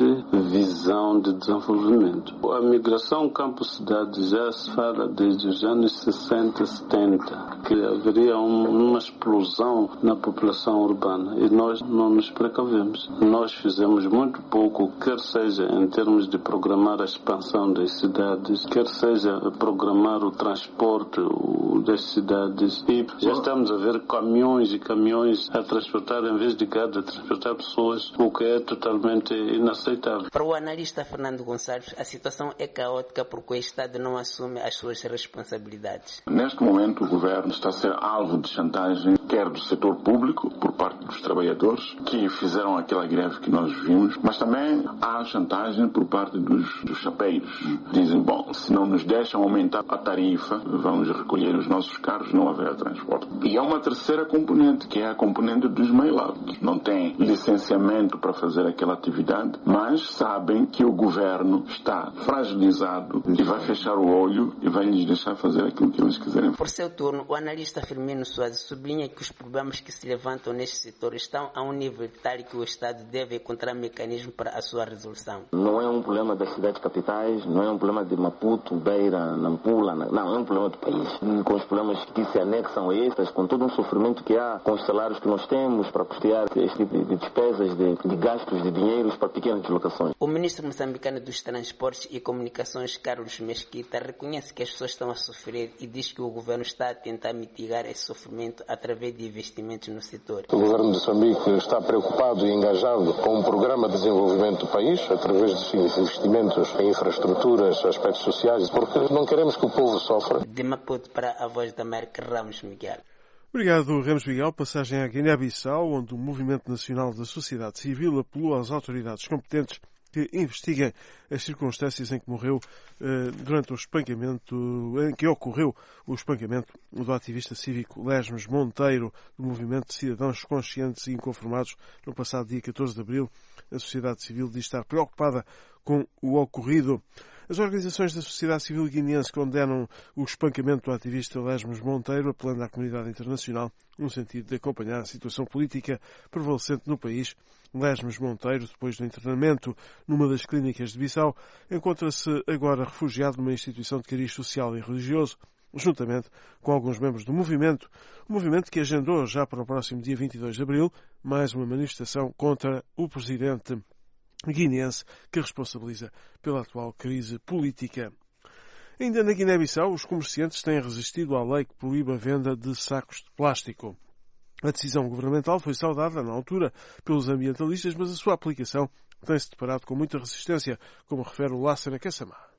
visão de desenvolvimento. A migração campo-cidade já se fala desde os anos sessenta, setenta, que haveria uma explosão na população urbana e nós não nos precavemos. Nós fizemos muito pouco, quer seja em termos de programar a expansão das cidades, quer seja programar o transporte das cidades, e já estamos a ver caminhões e caminhões a transportar, em vez de gado, a transportar pessoas, o que é totalmente inaceitável. Para o analista Fernando Gonçalves, a situação é caótica porque o Estado não assume as suas responsabilidades. Neste momento o governo está a ser alvo de chantagem, quer do setor público, por parte dos trabalhadores, que fizeram aquela greve que nós vimos, mas também há chantagem por parte dos, dos chapeiros. Dizem, bom, se não nos deixam aumentar a tarifa, vamos recolher os nossos carros, não haverá transporte. E há uma terceira componente, que é a componente dos mail-outs. Não tem licenciamento para fazer aquela atividade, mas sabem que o governo está fragilizado e vai fechar o olho e vai lhes deixar fazer aquilo que eles quiserem. Por seu turno, o analista Firmino Soares sublinha que os problemas que se levantam neste setor estão a um nível tal que o Estado deve encontrar mecanismo para a sua resolução. Não é um problema das cidades capitais, não é um problema de Maputo, Beira, Nampula, não, é um problema do país. Com os problemas que se anexam a estas, com todo um sofrimento que há, com os salários que nós temos para custear este tipo de despesas, de, de gastos de dinheiros para pequenas deslocações. O ministro moçambicano dos Transportes e Comunicações, Carlos Mesquita, reconhece que as pessoas estão a sofrer e diz que o governo está a tentar mitigar esse sofrimento através de investimentos no setor. O governo de Moçambique está preocupado e engajado com um programa de desenvolvimento do país, através de investimentos em infraestruturas, aspectos sociais, porque não queremos que o povo sofra. De Maputo para a Voz da América, Ramos Miguel. Obrigado, Ramos Miguel. Passagem à Guiné-Bissau, onde o Movimento Nacional da Sociedade Civil apelou às autoridades competentes que investiguem as circunstâncias em que morreu eh, durante o espancamento, em que ocorreu o espancamento do ativista cívico Lesmes Monteiro, do Movimento de Cidadãos Conscientes e Inconformados, no passado dia catorze de abril. A sociedade civil diz estar preocupada com o ocorrido. As organizações da sociedade civil guineense condenam o espancamento do ativista Lesmes Monteiro, apelando à comunidade internacional no sentido de acompanhar a situação política prevalecente no país. Lesmes Monteiro, depois do internamento numa das clínicas de Bissau, encontra-se agora refugiado numa instituição de cariz social e religioso, juntamente com alguns membros do movimento, um movimento que agendou já para o próximo dia vinte e dois de abril mais uma manifestação contra o presidente guineense, que responsabiliza pela atual crise política. Ainda na Guiné-Bissau, os comerciantes têm resistido à lei que proíbe a venda de sacos de plástico. A decisão governamental foi saudada, na altura, pelos ambientalistas, mas a sua aplicação tem-se deparado com muita resistência, como refere o Lássana Kassamá.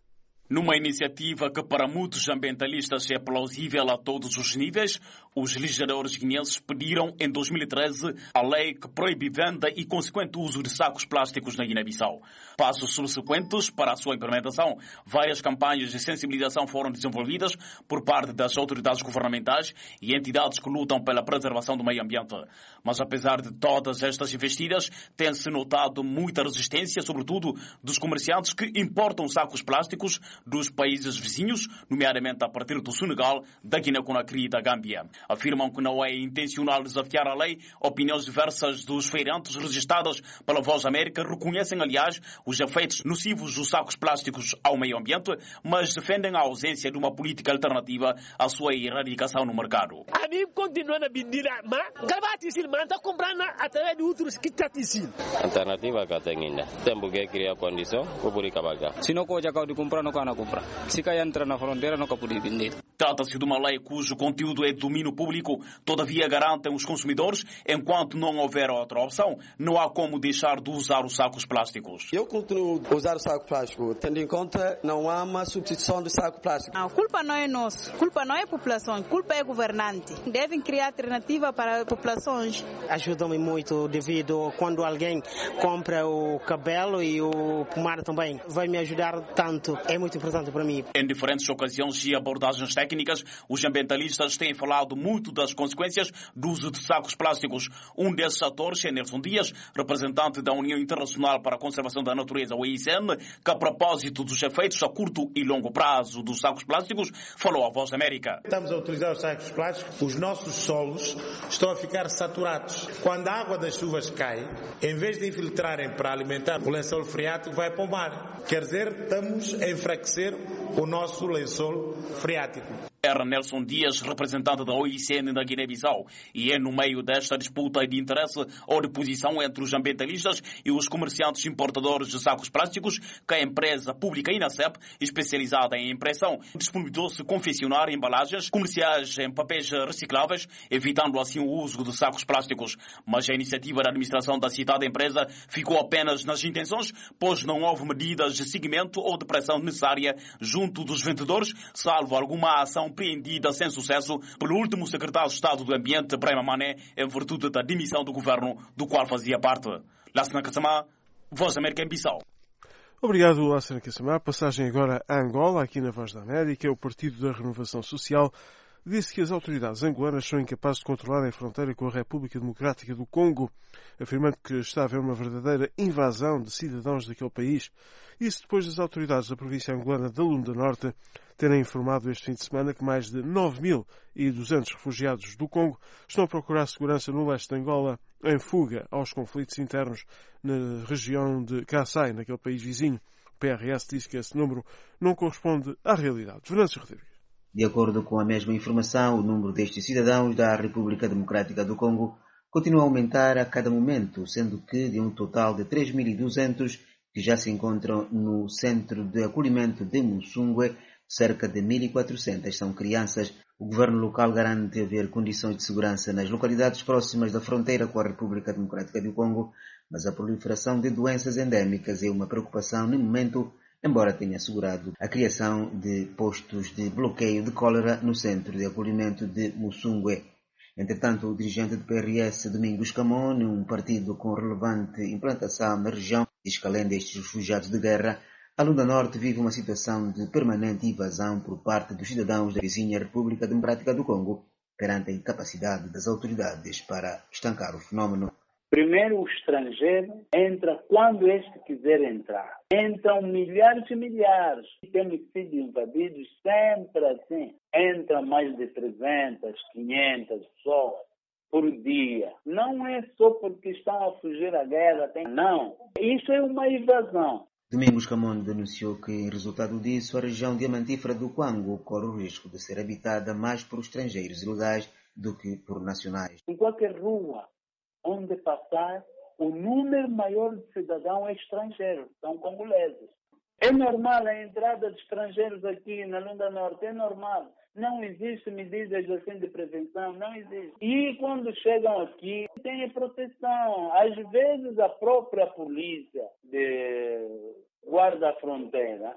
Numa iniciativa que para muitos ambientalistas é plausível a todos os níveis, os legisladores guineenses pediram em dois mil e treze a lei que proíbe venda e consequente uso de sacos plásticos na Guiné-Bissau. Passos subsequentes para a sua implementação, várias campanhas de sensibilização foram desenvolvidas por parte das autoridades governamentais e entidades que lutam pela preservação do meio ambiente. Mas apesar de todas estas investidas, tem-se notado muita resistência, sobretudo dos comerciantes que importam sacos plásticos dos países vizinhos, nomeadamente a partir do Senegal, da Guiné-Conakry e da Gâmbia. Afirmam que não é intencional desafiar a lei. Opiniões diversas dos feirantes registradas pela Voz América reconhecem, aliás, os efeitos nocivos dos sacos plásticos ao meio ambiente, mas defendem a ausência de uma política alternativa à sua erradicação no mercado. A mim continua na bindira, mas gravatisil, mas está comprando através de outros que está dizendo. Alternativa que tem ainda. Tempo que criar condição, vou por acabar. Se não pode acabar de comprar, não na comprar. Se cai entra na fronteira, não pode vender. Trata-se de uma lei cujo conteúdo é de domínio público, todavia garantem os consumidores, enquanto não houver outra opção, não há como deixar de usar os sacos plásticos. Eu continuo a usar o saco plástico, tendo em conta não há uma substituição do saco plástico. A culpa não é nossa, a culpa não é a população, a culpa é governante. Devem criar alternativa para as populações. Ajudam-me muito devido quando alguém compra o cabelo e o pomar também. Vai me ajudar tanto, é muito importante para mim. Em diferentes ocasiões e abordagens técnicas, os ambientalistas têm falado muito das consequências do uso de sacos plásticos. Um desses atores é Nelson Dias, representante da União Internacional para a Conservação da Natureza, o I C N, que a propósito dos efeitos a curto e longo prazo dos sacos plásticos, falou à Voz da América. Estamos a utilizar os sacos plásticos, os nossos solos estão a ficar saturados. Quando a água das chuvas cai, em vez de infiltrarem para alimentar o lençol freático, vai para o mar. Quer dizer, estamos a enfraquecer o nosso lençol freático. Era Nelson Dias, representante da O I C N na Guiné-Bissau, e é no meio desta disputa de interesse ou de posição entre os ambientalistas e os comerciantes importadores de sacos plásticos que a empresa pública INACEP, especializada em impressão, disponibilizou-se confeccionar embalagens comerciais em papéis recicláveis, evitando assim o uso de sacos plásticos. Mas a iniciativa da administração da citada empresa ficou apenas nas intenções, pois não houve medidas de seguimento ou de pressão necessária junto dos vendedores, salvo alguma ação empreendida sem sucesso pelo último secretário de Estado do Ambiente, Brahima Mané, em virtude da demissão do governo do qual fazia parte. Lassana Kassamá, Voz da América em Bissau. Obrigado, Lassana Kassamá. Passagem agora a Angola, aqui na Voz da América. O Partido da Renovação Social disse que as autoridades angolanas são incapazes de controlar a fronteira com a República Democrática do Congo, afirmando que está a haver uma verdadeira invasão de cidadãos daquele país. Isso depois das autoridades da província angolana da Lunda Norte terem informado este fim de semana que mais de nove mil e duzentos refugiados do Congo estão a procurar segurança no leste de Angola, em fuga aos conflitos internos na região de Kassai, naquele país vizinho. O P R S diz que esse número não corresponde à realidade. Venâncio Rodrigues. De acordo com a mesma informação, o número destes cidadãos da República Democrática do Congo continua a aumentar a cada momento, sendo que de um total de três mil e duzentos que já se encontram no centro de acolhimento de Musungwe, cerca de mil e quatrocentos são crianças. O governo local garante haver condições de segurança nas localidades próximas da fronteira com a República Democrática do Congo, mas a proliferação de doenças endémicas é uma preocupação no momento, embora tenha assegurado a criação de postos de bloqueio de cólera no centro de acolhimento de Musungwe. Entretanto, o dirigente do P R S, Domingos Camone, um partido com relevante implantação na região, diz que além destes refugiados de guerra, a Lunda Norte vive uma situação de permanente invasão por parte dos cidadãos da vizinha República Democrática do Congo, perante a incapacidade das autoridades para estancar o fenômeno. Primeiro, o estrangeiro entra quando este quiser entrar. Entram milhares e milhares. Temos sido invadidos sempre assim. Entram mais de trezentas, quinhentas pessoas por dia. Não é só porque estão a fugir à guerra. Tem... Não. Isso é uma invasão. Domingos Camone denunciou que, em resultado disso, a região diamantífera do Congo corre o risco de ser habitada mais por estrangeiros ilegais do que por nacionais. Em qualquer rua onde passar, o número maior de cidadãos é estrangeiro, são congoleses. É normal a entrada de estrangeiros aqui na Lunda Norte, é normal. Não existe medidas assim de prevenção, não existe. E quando chegam aqui, tem proteção. Às vezes a própria polícia de guarda-fronteira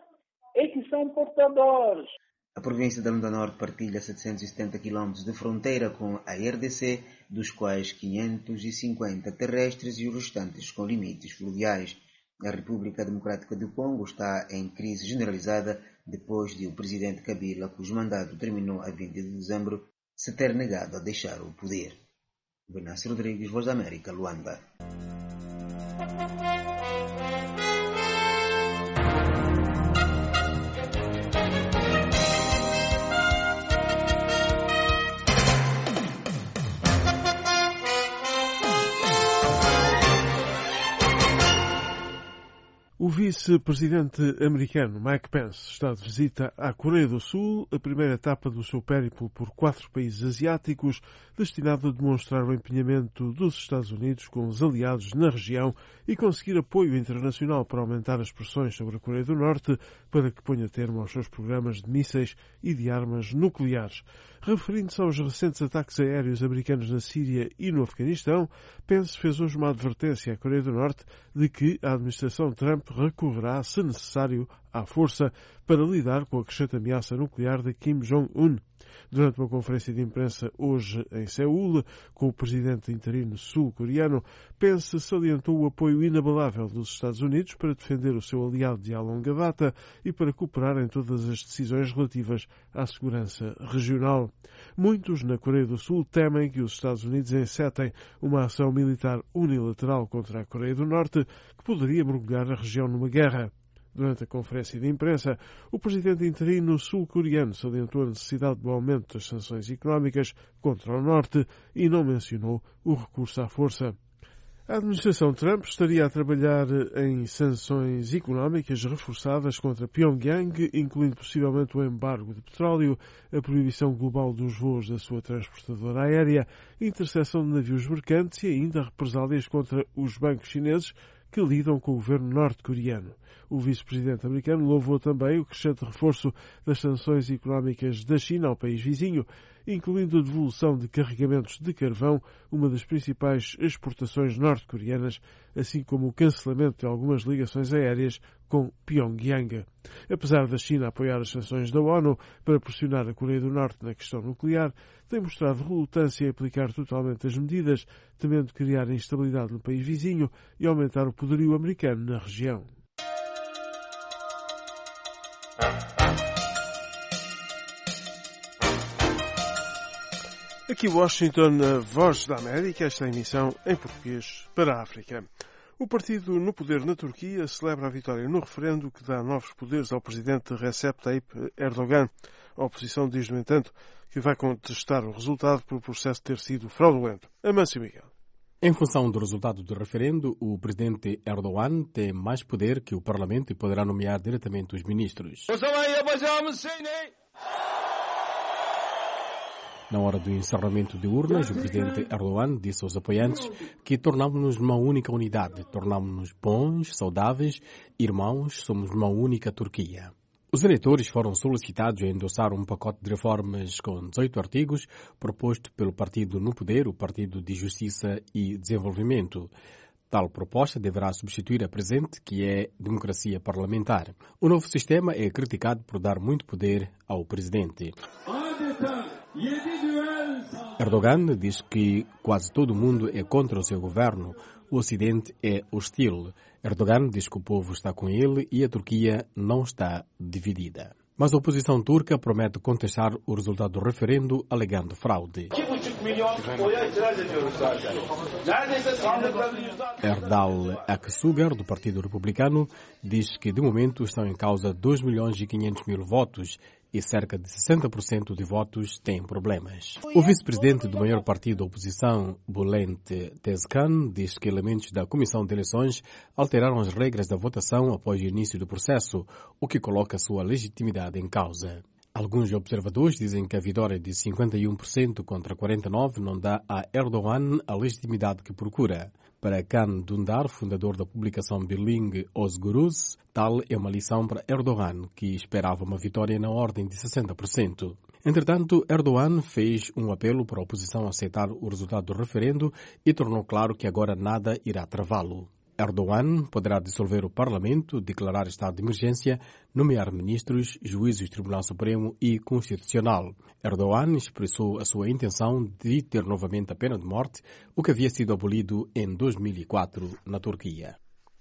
é que são portadores. A província da Lunda Norte partilha setecentos e setenta quilómetros de fronteira com a R D C, dos quais quinhentos e cinquenta terrestres e os restantes com limites fluviais. A República Democrática do Congo está em crise generalizada depois de o presidente Kabila, cujo mandato terminou a vinte de dezembro, se ter negado a deixar o poder. Benácio Rodrigues, Voz da América, Luanda. O vice-presidente americano Mike Pence está de visita à Coreia do Sul, a primeira etapa do seu périplo por quatro países asiáticos, destinado a demonstrar o empenhamento dos Estados Unidos com os aliados na região e conseguir apoio internacional para aumentar as pressões sobre a Coreia do Norte para que ponha termo aos seus programas de mísseis e de armas nucleares. Referindo-se aos recentes ataques aéreos americanos na Síria e no Afeganistão, Pence fez hoje uma advertência à Coreia do Norte de que a administração Trump recorrerá, se necessário, à força para lidar com a crescente ameaça nuclear de Kim Jong-un. Durante uma conferência de imprensa hoje em Seul, com o presidente interino sul-coreano, Pence salientou o apoio inabalável dos Estados Unidos para defender o seu aliado de há longa data e para cooperar em todas as decisões relativas à segurança regional. Muitos na Coreia do Sul temem que os Estados Unidos encetem uma ação militar unilateral contra a Coreia do Norte que poderia mergulhar a região numa guerra. Durante a conferência de imprensa, o presidente interino sul-coreano salientou a necessidade do aumento das sanções económicas contra o Norte e não mencionou o recurso à força. A administração Trump estaria a trabalhar em sanções económicas reforçadas contra Pyongyang, incluindo possivelmente o embargo de petróleo, a proibição global dos voos da sua transportadora aérea, interseção de navios mercantes e ainda represálias contra os bancos chineses que lidam com o governo norte-coreano. O vice-presidente americano louvou também o crescente reforço das sanções económicas da China ao país vizinho, incluindo a devolução de carregamentos de carvão, uma das principais exportações norte-coreanas, assim como o cancelamento de algumas ligações aéreas com Pyongyang. Apesar da China apoiar as sanções da ONU para pressionar a Coreia do Norte na questão nuclear, tem mostrado relutância em aplicar totalmente as medidas, temendo criar instabilidade no país vizinho e aumentar o poderio americano na região. Aqui Washington, a Voz da América, esta emissão em português para a África. O partido no poder na Turquia celebra a vitória no referendo que dá novos poderes ao presidente Recep Tayyip Erdogan. A oposição diz, no entanto, que vai contestar o resultado por o processo ter sido fraudulento. Amâncio Miguel. Em função do resultado do referendo, o presidente Erdogan tem mais poder que o Parlamento e poderá nomear diretamente os ministros. Na hora do encerramento de urnas, o presidente Erdogan disse aos apoiantes que tornámos-nos uma única unidade, tornámos-nos bons, saudáveis, irmãos, somos uma única Turquia. Os eleitores foram solicitados a endossar um pacote de reformas com dezoito artigos proposto pelo partido no poder, o Partido de Justiça e Desenvolvimento. Tal proposta deverá substituir a presente, que é democracia parlamentar. O novo sistema é criticado por dar muito poder ao presidente. Erdogan diz que quase todo mundo é contra o seu governo. O Ocidente é hostil. Erdogan diz que o povo está com ele e a Turquia não está dividida. Mas a oposição turca promete contestar o resultado do referendo, alegando fraude. Erdal Aksugar, do Partido Republicano, diz que de momento estão em causa dois milhões e quinhentos mil votos e cerca de sessenta por cento de votos têm problemas. O vice-presidente do maior partido da oposição, Bülent Tezcan, diz que elementos da Comissão de Eleições alteraram as regras da votação após o início do processo, o que coloca sua legitimidade em causa. Alguns observadores dizem que a vitória de cinquenta e um por cento contra quarenta e nove por cento não dá a Erdogan a legitimidade que procura. Para Can Dündar, fundador da publicação bilingue Özgürüz, tal é uma lição para Erdogan, que esperava uma vitória na ordem de sessenta por cento. Entretanto, Erdogan fez um apelo para a oposição aceitar o resultado do referendo e tornou claro que agora nada irá travá-lo. Erdogan poderá dissolver o Parlamento, declarar estado de emergência, nomear ministros, juízes do Tribunal Supremo e Constitucional. Erdogan expressou a sua intenção de ter novamente a pena de morte, o que havia sido abolido em dois mil e quatro na Turquia.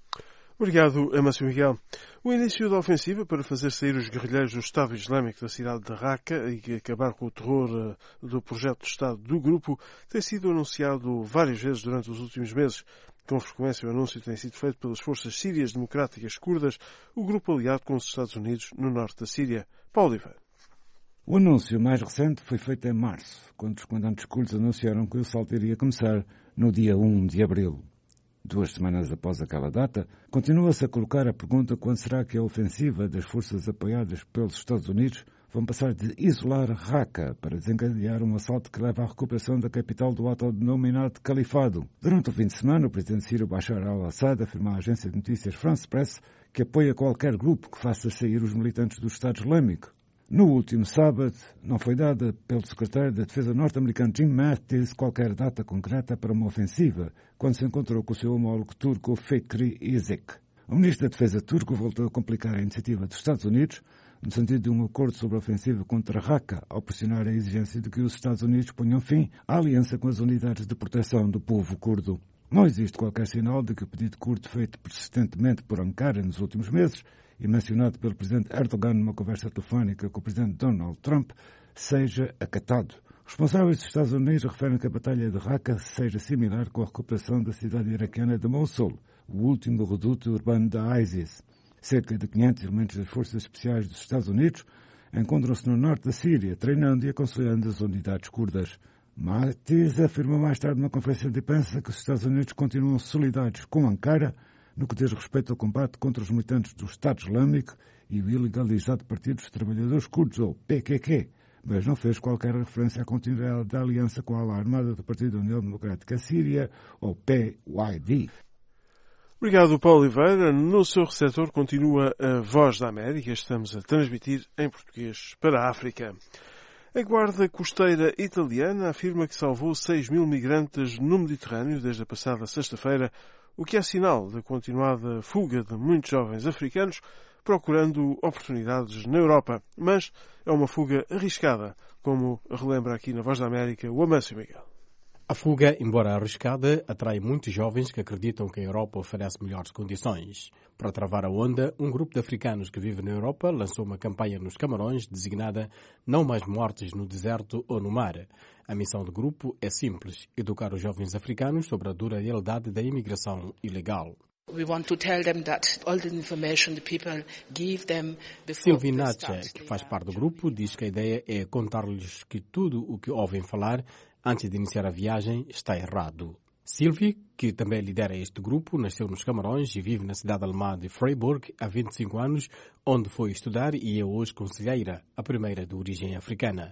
Obrigado, Amácio Miguel. O início da ofensiva para fazer sair os guerrilheiros do Estado Islâmico da cidade de Raqqa e acabar com o terror do projeto de Estado do grupo tem sido anunciado várias vezes durante os últimos meses. Com frequência, o anúncio tem sido feito pelas forças sírias democráticas curdas, o grupo aliado com os Estados Unidos no norte da Síria. Paulo Oliveira. O anúncio mais recente foi feito em março, quando os comandantes curdos anunciaram que o assalto iria começar no dia um de abril. Duas semanas após aquela data, continua-se a colocar a pergunta quando será que a ofensiva das forças apoiadas pelos Estados Unidos vão passar de isolar Raqqa para desencadear um assalto que leva à recuperação da capital do autodenominado Califado. Durante o fim de semana, o presidente sírio Bashar al-Assad afirmou à agência de notícias France Press que apoia qualquer grupo que faça sair os militantes do Estado Islâmico. No último sábado, não foi dada pelo secretário da Defesa norte-americano Jim Mattis qualquer data concreta para uma ofensiva, quando se encontrou com o seu homólogo turco Fikri Isik. O ministro da Defesa turco voltou a complicar a iniciativa dos Estados Unidos, no sentido de um acordo sobre a ofensiva contra Raqqa, ao pressionar a exigência de que os Estados Unidos ponham fim à aliança com as unidades de proteção do povo curdo. Não existe qualquer sinal de que o pedido curdo feito persistentemente por Ankara nos últimos meses e mencionado pelo presidente Erdogan numa conversa telefónica com o presidente Donald Trump, seja acatado. Os responsáveis dos Estados Unidos referem que a batalha de Raqqa seja similar com a recuperação da cidade iraquiana de Mosul, o último reduto urbano da ISIS. Cerca de quinhentos elementos das forças especiais dos Estados Unidos encontram-se no norte da Síria, treinando e aconselhando as unidades curdas. Mattis afirmou mais tarde numa conferência de imprensa que os Estados Unidos continuam solidários com Ankara no que diz respeito ao combate contra os militantes do Estado Islâmico e o ilegalizado Partido dos Trabalhadores Curdos, ou P K K, mas não fez qualquer referência à continuidade da aliança com a ala armada do Partido da União Democrática Síria, ou P Y D. Obrigado, Paulo Oliveira. No seu receptor continua a Voz da América. Estamos a transmitir em português para a África. A Guarda Costeira Italiana afirma que salvou seis mil migrantes no Mediterrâneo desde a passada sexta-feira, o que é sinal da continuada fuga de muitos jovens africanos procurando oportunidades na Europa. Mas é uma fuga arriscada, como relembra aqui na Voz da América o Amácio Miguel. A fuga, embora arriscada, atrai muitos jovens que acreditam que a Europa oferece melhores condições. Para travar a onda, um grupo de africanos que vive na Europa lançou uma campanha nos Camarões designada Não Mais Mortes no Deserto ou no Mar. A missão do grupo é simples, educar os jovens africanos sobre a dura realidade da imigração ilegal. Sylvie Natcha, que faz parte do grupo, diz que a ideia é contar-lhes que tudo o que ouvem falar antes de iniciar a viagem está errado. Sylvie, que também lidera este grupo, nasceu nos Camarões e vive na cidade alemã de Freiburg há vinte e cinco anos, onde foi estudar e é hoje conselheira, a primeira de origem africana.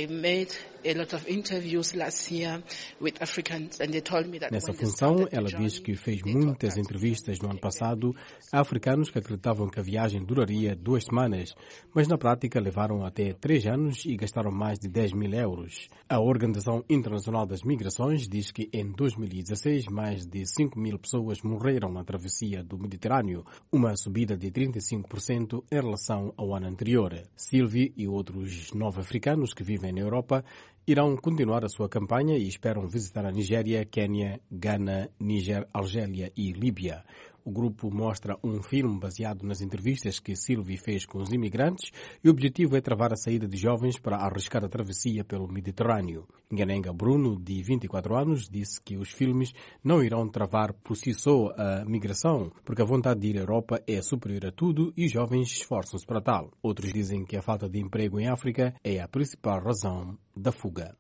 Nessa função, ela diz que fez muitas entrevistas no ano passado a africanos que acreditavam que a viagem duraria duas semanas, mas na prática levaram até três anos e gastaram mais de dez mil euros. A Organização Internacional das Migrações diz que em dois mil e dezasseis mais de cinco mil pessoas morreram na travessia do Mediterrâneo, uma subida de trinta e cinco por cento em relação ao ano anterior. Sylvie e outros nove africanos que vivem na Europa irão continuar a sua campanha e esperam visitar a Nigéria, Quênia, Gana, Níger, Argélia e Líbia. O grupo mostra um filme baseado nas entrevistas que Sylvie fez com os imigrantes e o objetivo é travar a saída de jovens para arriscar a travessia pelo Mediterrâneo. Nganenga Bruno, de vinte e quatro anos, disse que os filmes não irão travar por si só a migração, porque a vontade de ir à Europa é superior a tudo e os jovens esforçam-se para tal. Outros dizem que a falta de emprego em África é a principal razão da fuga.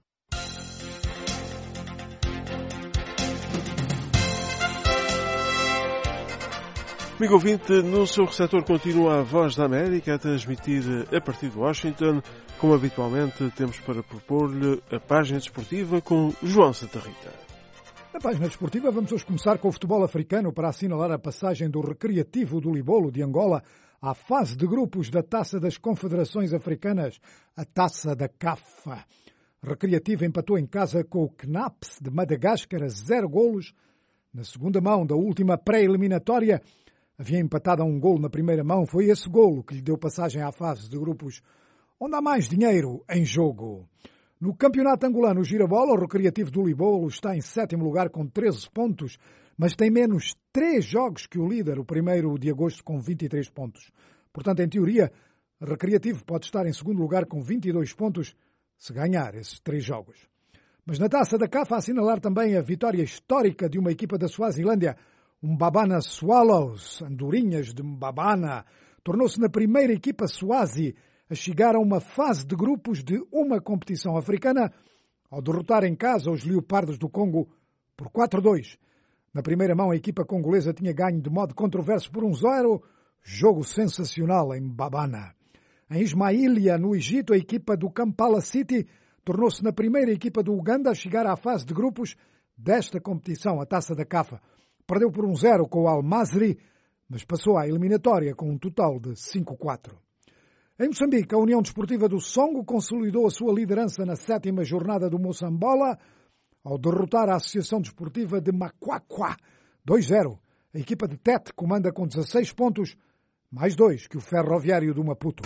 Amigo ouvinte, no seu receptor continua a Voz da América a transmitir a partir de Washington. Como habitualmente, temos para propor-lhe a página desportiva com João Santa Rita. Na página desportiva vamos hoje começar com o futebol africano para assinalar a passagem do Recreativo do Libolo de Angola à fase de grupos da Taça das Confederações Africanas, a Taça da CAF. Recreativo empatou em casa com o Knaps de Madagascar a zero golos Na segunda mão da última pré-eliminatória, havia empatado a um golo na primeira mão. Foi esse golo que lhe deu passagem à fase de grupos, onde há mais dinheiro em jogo. No campeonato angolano, o Girabola, o Recreativo do Libolo, está em sétimo lugar com treze pontos, mas tem menos três jogos que o líder, o primeiro de agosto, com vinte e três pontos. Portanto, em teoria, o Recreativo pode estar em segundo lugar com vinte e dois pontos, se ganhar esses três jogos. Mas na Taça da CAF, a assinalar também a vitória histórica de uma equipa da Suazilândia, o Mbabana Swallows, Andorinhas de Mbabana, tornou-se na primeira equipa Swazi a chegar a uma fase de grupos de uma competição africana, ao derrotar em casa os Leopardos do Congo por quatro a dois. Na primeira mão, a equipa congolesa tinha ganho de modo controverso por um zero, jogo sensacional em Mbabana. Em Ismailia, no Egito, a equipa do Kampala City tornou-se na primeira equipa do Uganda a chegar à fase de grupos desta competição, a Taça da CAF. Perdeu por um zero com o Al-Masri, mas passou à eliminatória com um total de cinco a quatro. Em Moçambique, a União Desportiva do Songo consolidou a sua liderança na sétima jornada do Moçambola ao derrotar a Associação Desportiva de Macuacua dois a zero. A equipa de Tete comanda com dezasseis pontos, mais dois que o Ferroviário do Maputo.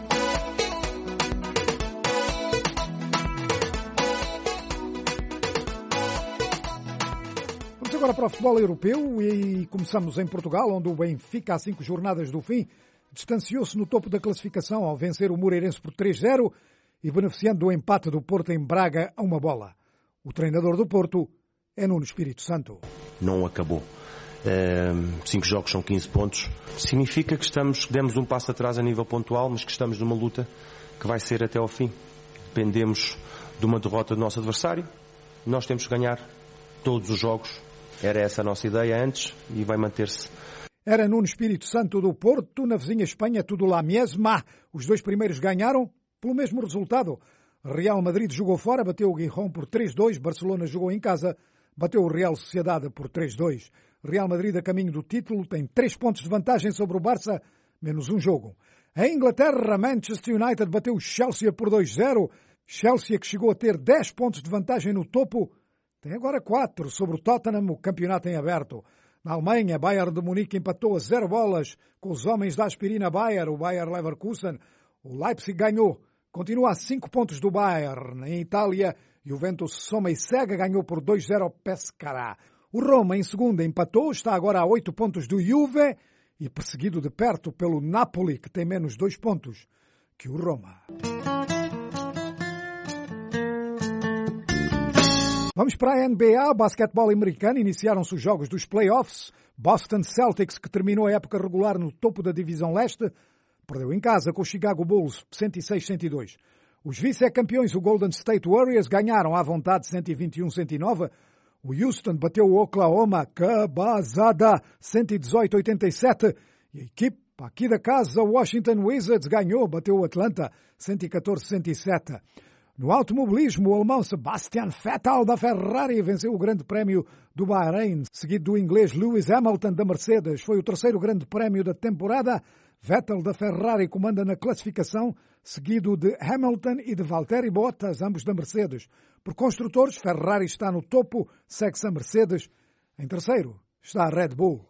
Vamos agora para o futebol europeu e começamos em Portugal, onde o Benfica, há cinco jornadas do fim, distanciou-se no topo da classificação ao vencer o Moreirense por três a zero e beneficiando do empate do Porto em Braga a uma bola. O treinador do Porto é Nuno Espírito Santo. Não acabou. Uh, cinco jogos são quinze pontos. Significa que estamos, que demos um passo atrás a nível pontual, mas que estamos numa luta que vai ser até ao fim. Dependemos de uma derrota do nosso adversário. Nós temos que ganhar todos os jogos. Era essa a nossa ideia antes e vai manter-se. Era Nuno Espírito Santo do Porto, na vizinha Espanha, tudo lá mesma. Os dois primeiros ganharam pelo mesmo resultado. Real Madrid jogou fora, bateu o Gijón por três a dois. Barcelona jogou em casa, bateu o Real Sociedade por três a dois. Real Madrid, a caminho do título, tem três pontos de vantagem sobre o Barça, menos um jogo. Em Inglaterra, Manchester United bateu o Chelsea por dois a zero. Chelsea, que chegou a ter dez pontos de vantagem no topo, tem agora quatro sobre o Tottenham, o campeonato em aberto. Na Alemanha, Bayern de Munique empatou a zero bolas com os homens da aspirina Bayer, o Bayer Leverkusen. O Leipzig ganhou, continua a cinco pontos do Bayern. Em Itália, Juventus soma e cega, ganhou por dois a zero ao Pescara. O Roma, em segunda, empatou, está agora a oito pontos do Juve e perseguido de perto pelo Napoli, que tem menos dois pontos que o Roma. Vamos para a N B A, basquetebol americano. Iniciaram-se os jogos dos playoffs. Boston Celtics, que terminou a época regular no topo da divisão leste, perdeu em casa com o Chicago Bulls cento e seis a cento e dois. Os vice-campeões, o Golden State Warriors, ganharam à vontade cento e vinte e um a cento e nove. O Houston bateu o Oklahoma, cabazada, cento e dezoito a oitenta e sete. E a equipe aqui da casa, o Washington Wizards, ganhou, bateu o Atlanta, cento e catorze a cento e sete. No automobilismo, o alemão Sebastian Vettel da Ferrari venceu o grande prémio do Bahrein, seguido do inglês Lewis Hamilton da Mercedes. Foi o terceiro grande prémio da temporada. Vettel da Ferrari comanda na classificação, seguido de Hamilton e de Valtteri Bottas, ambos da Mercedes. Por construtores, Ferrari está no topo, segue-se a Mercedes. Em terceiro está a Red Bull.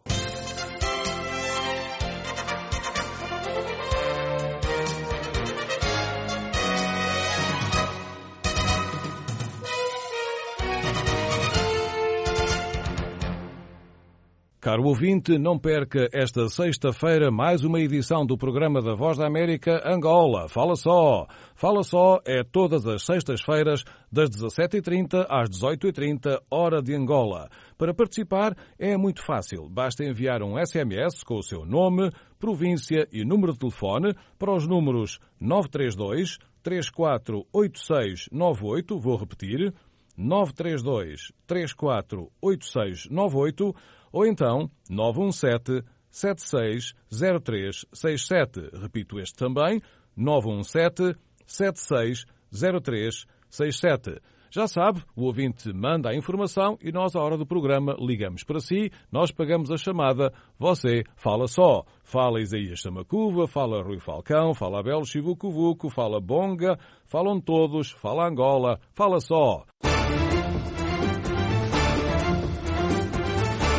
Caro ouvinte, não perca esta sexta-feira mais uma edição do programa da Voz da América Angola. Fala só! Fala só é todas as sextas-feiras das dezassete e trinta às dezoito e trinta, hora de Angola. Para participar é muito fácil. Basta enviar um S M S com o seu nome, província e número de telefone para os números nove três dois, três quatro oito seis nove oito. Vou repetir. nove três dois, três quatro oito seis nove oito ou então nove um sete, sete seis zero três seis sete. Repito este também, nove um sete, sete seis zero três seis sete. Já sabe, o ouvinte manda a informação e nós, à hora do programa, ligamos para si, nós pagamos a chamada, você fala só. Fala Isaías Samacuva, fala Rui Falcão, fala Abel Chivucuvuco, fala Bonga, falam todos, fala Angola, fala só.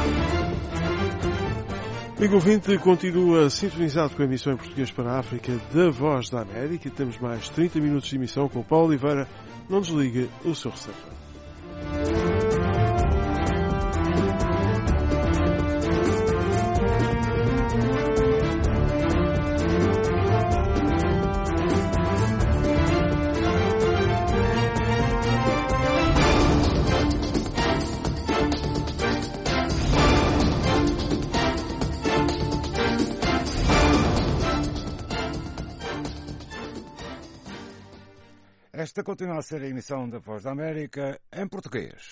Amigo ouvinte, continua sintonizado com a emissão em português para a África da Voz da América. Temos mais trinta minutos de emissão com o Paulo Oliveira. Não desligue o seu receptor. Esta continua a ser a emissão da Voz da América em português.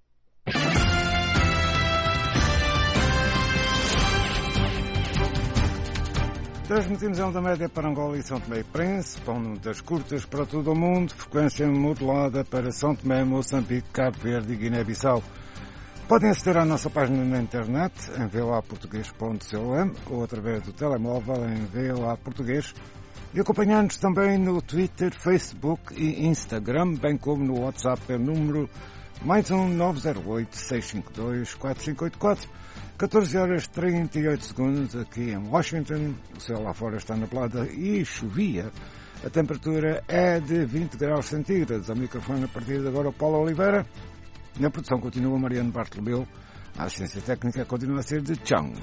Transmitimos a onda média para Angola e São Tomé e Príncipe, ondas curtas para todo o mundo, frequência modulada para São Tomé, Moçambique, Cabo Verde e Guiné-Bissau. Podem aceder à nossa página na internet em v o a português ponto com ou através do telemóvel em v o a português. E acompanhar-nos também no Twitter, Facebook e Instagram, bem como no WhatsApp, é o número mais um nove zero oito, seis cinco dois, quatro cinco oito quatro. catorze horas e trinta e oito segundos aqui em Washington. O céu lá fora está nublado e chovia. A temperatura é de vinte graus centígrados. Ao microfone a partir de agora o Paulo Oliveira. Na produção continua Mariano Bartolomeu. A assistência técnica continua a ser de Chang.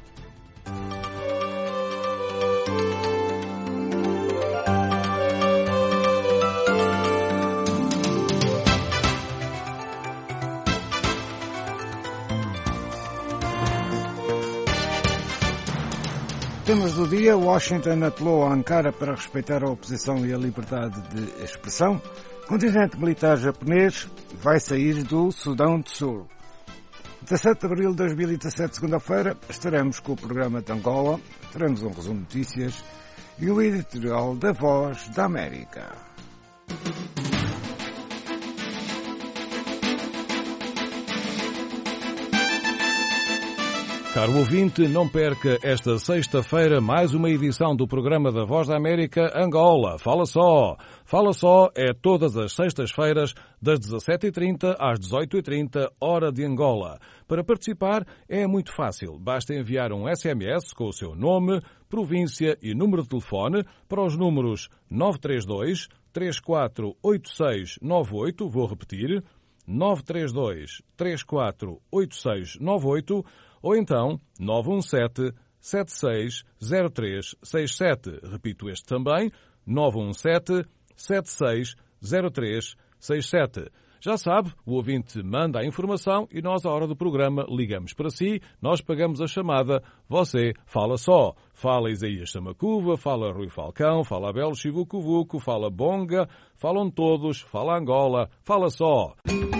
Temas do dia: Washington apelou a Ankara para respeitar a oposição e a liberdade de expressão. O contingente militar japonês vai sair do Sudão do Sul. dezassete de abril de dois mil e dezassete, segunda-feira, estaremos com o programa de Angola, teremos um resumo de notícias e o editorial da Voz da América. Caro ouvinte, não perca esta sexta-feira mais uma edição do programa da Voz da América Angola. Fala só! Fala só é todas as sextas-feiras das dezassete e trinta às dezoito e trinta, hora de Angola. Para participar é muito fácil. Basta enviar um S M S com o seu nome, província e número de telefone para os números nove três dois, três quatro oito seis nove oito, vou repetir, nove três dois, três quatro oito seis nove oito, ou então nove um sete, sete seis zero três seis sete. Repito este também, nove um sete, sete seis zero três seis sete. Já sabe, o ouvinte manda a informação e nós, à hora do programa, ligamos para si, nós pagamos a chamada, você fala só. Fala Isaías Samacuva, fala Rui Falcão, fala Abel Chivucovuco, fala Bonga, falam todos, fala Angola, fala só.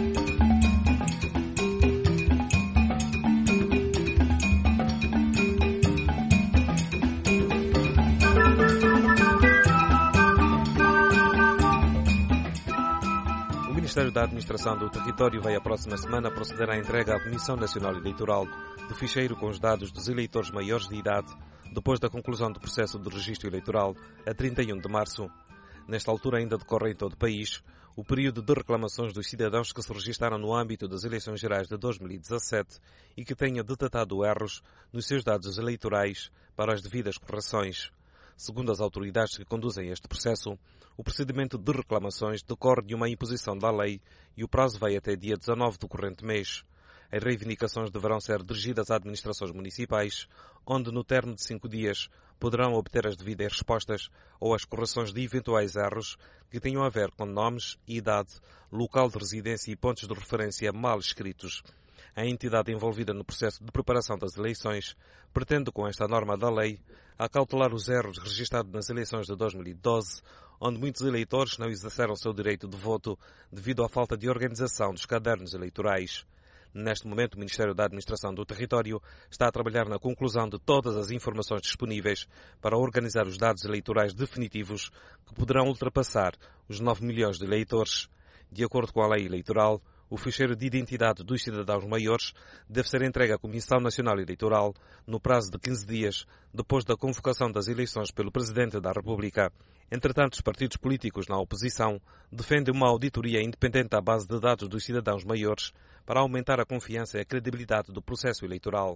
O Ministério da Administração do Território vai a próxima semana proceder à entrega à Comissão Nacional Eleitoral do ficheiro com os dados dos eleitores maiores de idade, depois da conclusão do processo de registro eleitoral a trinta e um de março. Nesta altura ainda decorre em todo o país o período de reclamações dos cidadãos que se registaram no âmbito das eleições gerais de dois mil e dezassete e que tenham detectado erros nos seus dados eleitorais para as devidas correções. Segundo as autoridades que conduzem este processo, o procedimento de reclamações decorre de uma imposição da lei e o prazo vai até dia dezanove do corrente mês. As reivindicações deverão ser dirigidas a administrações municipais, onde no termo de cinco dias poderão obter as devidas respostas ou as correções de eventuais erros que tenham a ver com nomes, idade, local de residência e pontos de referência mal escritos. A entidade envolvida no processo de preparação das eleições pretende, com esta norma da lei, acautelar os erros registrados nas eleições de dois mil e doze, onde muitos eleitores não exerceram seu direito de voto devido à falta de organização dos cadernos eleitorais. Neste momento, o Ministério da Administração do Território está a trabalhar na conclusão de todas as informações disponíveis para organizar os dados eleitorais definitivos que poderão ultrapassar os nove milhões de eleitores. De acordo com a lei eleitoral, o ficheiro de identidade dos cidadãos maiores deve ser entregue à Comissão Nacional Eleitoral no prazo de quinze dias depois da convocação das eleições pelo Presidente da República. Entretanto, os partidos políticos na oposição defendem uma auditoria independente à base de dados dos cidadãos maiores para aumentar a confiança e a credibilidade do processo eleitoral.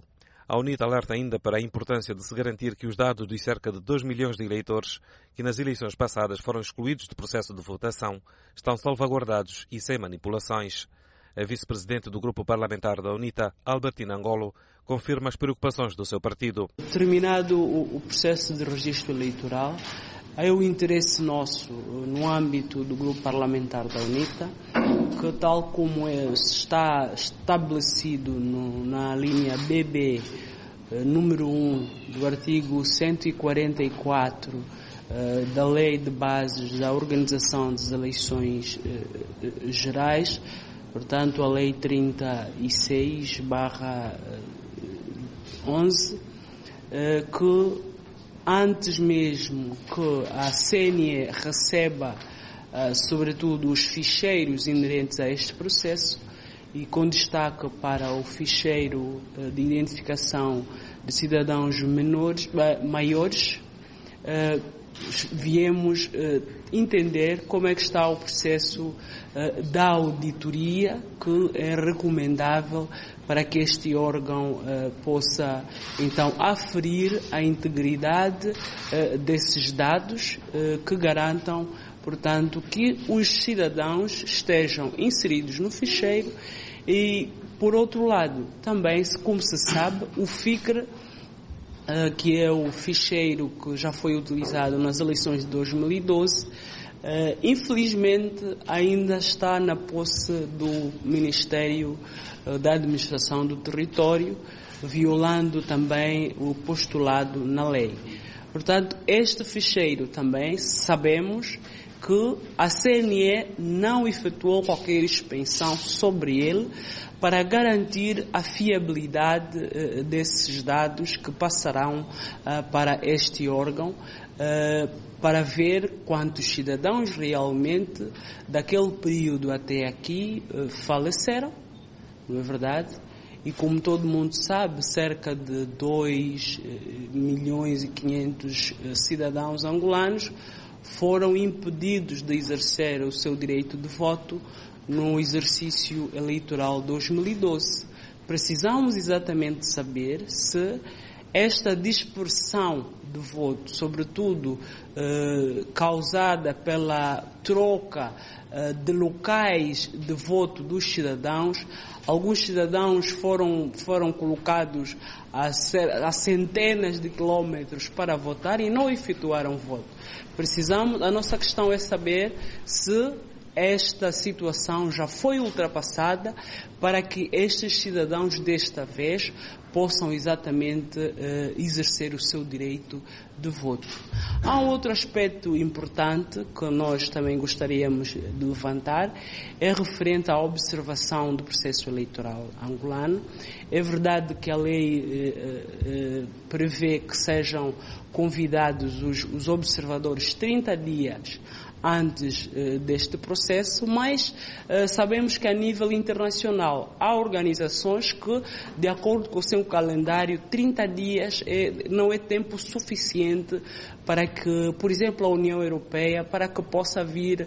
A UNITA alerta ainda para a importância de se garantir que os dados dos cerca de dois milhões de eleitores que nas eleições passadas foram excluídos do processo de votação estão salvaguardados e sem manipulações. A vice-presidente do grupo parlamentar da UNITA, Albertina Angolo, confirma as preocupações do seu partido. Terminado o processo de registro eleitoral, é o interesse nosso, no âmbito do grupo parlamentar da UNITA, que tal como está estabelecido no, na linha B B, número um do artigo cento e quarenta e quatro da Lei de Bases da Organização das Eleições Gerais, portanto a Lei trinta e seis barra onze, que antes mesmo que a C N E receba, uh, sobretudo, os ficheiros inerentes a este processo, e com destaque para o ficheiro uh, de identificação de cidadãos menores, uh, maiores, uh, viemos uh, entender como é que está o processo uh, da auditoria, que é recomendável para que este órgão uh, possa, então, aferir a integridade uh, desses dados uh, que garantam, portanto, que os cidadãos estejam inseridos no ficheiro e, por outro lado, também, como se sabe, o F I C R, uh, que é o ficheiro que já foi utilizado nas eleições de dois mil e doze, uh, infelizmente ainda está na posse do Ministério da Administração do Território, violando também o postulado na lei. Portanto, este ficheiro também sabemos que a C N E não efetuou qualquer expensão sobre ele para garantir a fiabilidade uh, desses dados que passarão uh, para este órgão, uh, para ver quantos cidadãos realmente daquele período até aqui uh, faleceram. Não é verdade? E como todo mundo sabe, cerca de dois milhões e quinhentos cidadãos angolanos foram impedidos de exercer o seu direito de voto no exercício eleitoral dois mil e doze. Precisamos exatamente saber se esta dispersão de voto, sobretudo eh, causada pela troca eh, de locais de voto dos cidadãos, alguns cidadãos foram, foram colocados a, ser, a centenas de quilómetros para votar e não efetuaram voto. Precisamos, a nossa questão é saber se esta situação já foi ultrapassada para que estes cidadãos desta vez possam exatamente uh, exercer o seu direito de voto. Há um outro aspecto importante que nós também gostaríamos de levantar, é referente à observação do processo eleitoral angolano. É verdade que a lei uh, uh, prevê que sejam convidados os, os observadores trinta dias antes uh, deste processo, mas uh, sabemos que a nível internacional há organizações que, de acordo com o seu calendário, trinta dias é, não é tempo suficiente para que, por exemplo, a União Europeia, para que possa vir uh,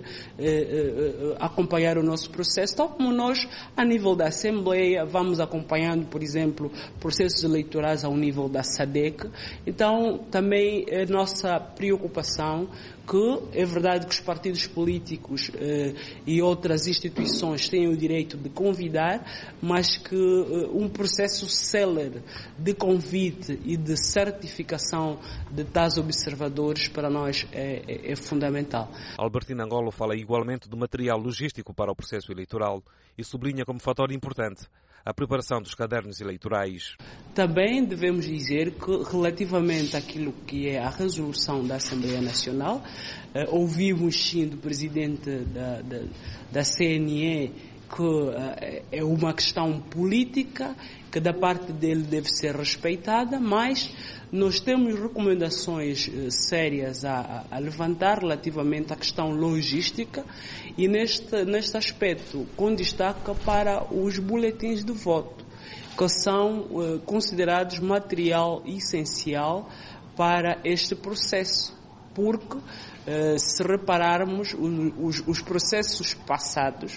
uh, acompanhar o nosso processo, tal como nós, a nível da Assembleia, vamos acompanhando, por exemplo, processos eleitorais ao nível da S A D C. Então, também é nossa preocupação que é verdade que os partidos políticos eh, e outras instituições têm o direito de convidar, mas que eh, um processo célere de convite e de certificação de tais observadores para nós é, é, é fundamental. Albertina Angolo fala igualmente do material logístico para o processo eleitoral e sublinha como fator importante a preparação dos cadernos eleitorais. Também devemos dizer que, relativamente àquilo que é a resolução da Assembleia Nacional, eh, ouvimos sim do Presidente da, da, da C N E que eh, é uma questão política, que da parte dele deve ser respeitada, mas nós temos recomendações eh, sérias a, a levantar relativamente à questão logística e neste, neste aspecto, com destaque para os boletins de voto, que são eh, considerados material essencial para este processo, porque se repararmos os, os processos passados,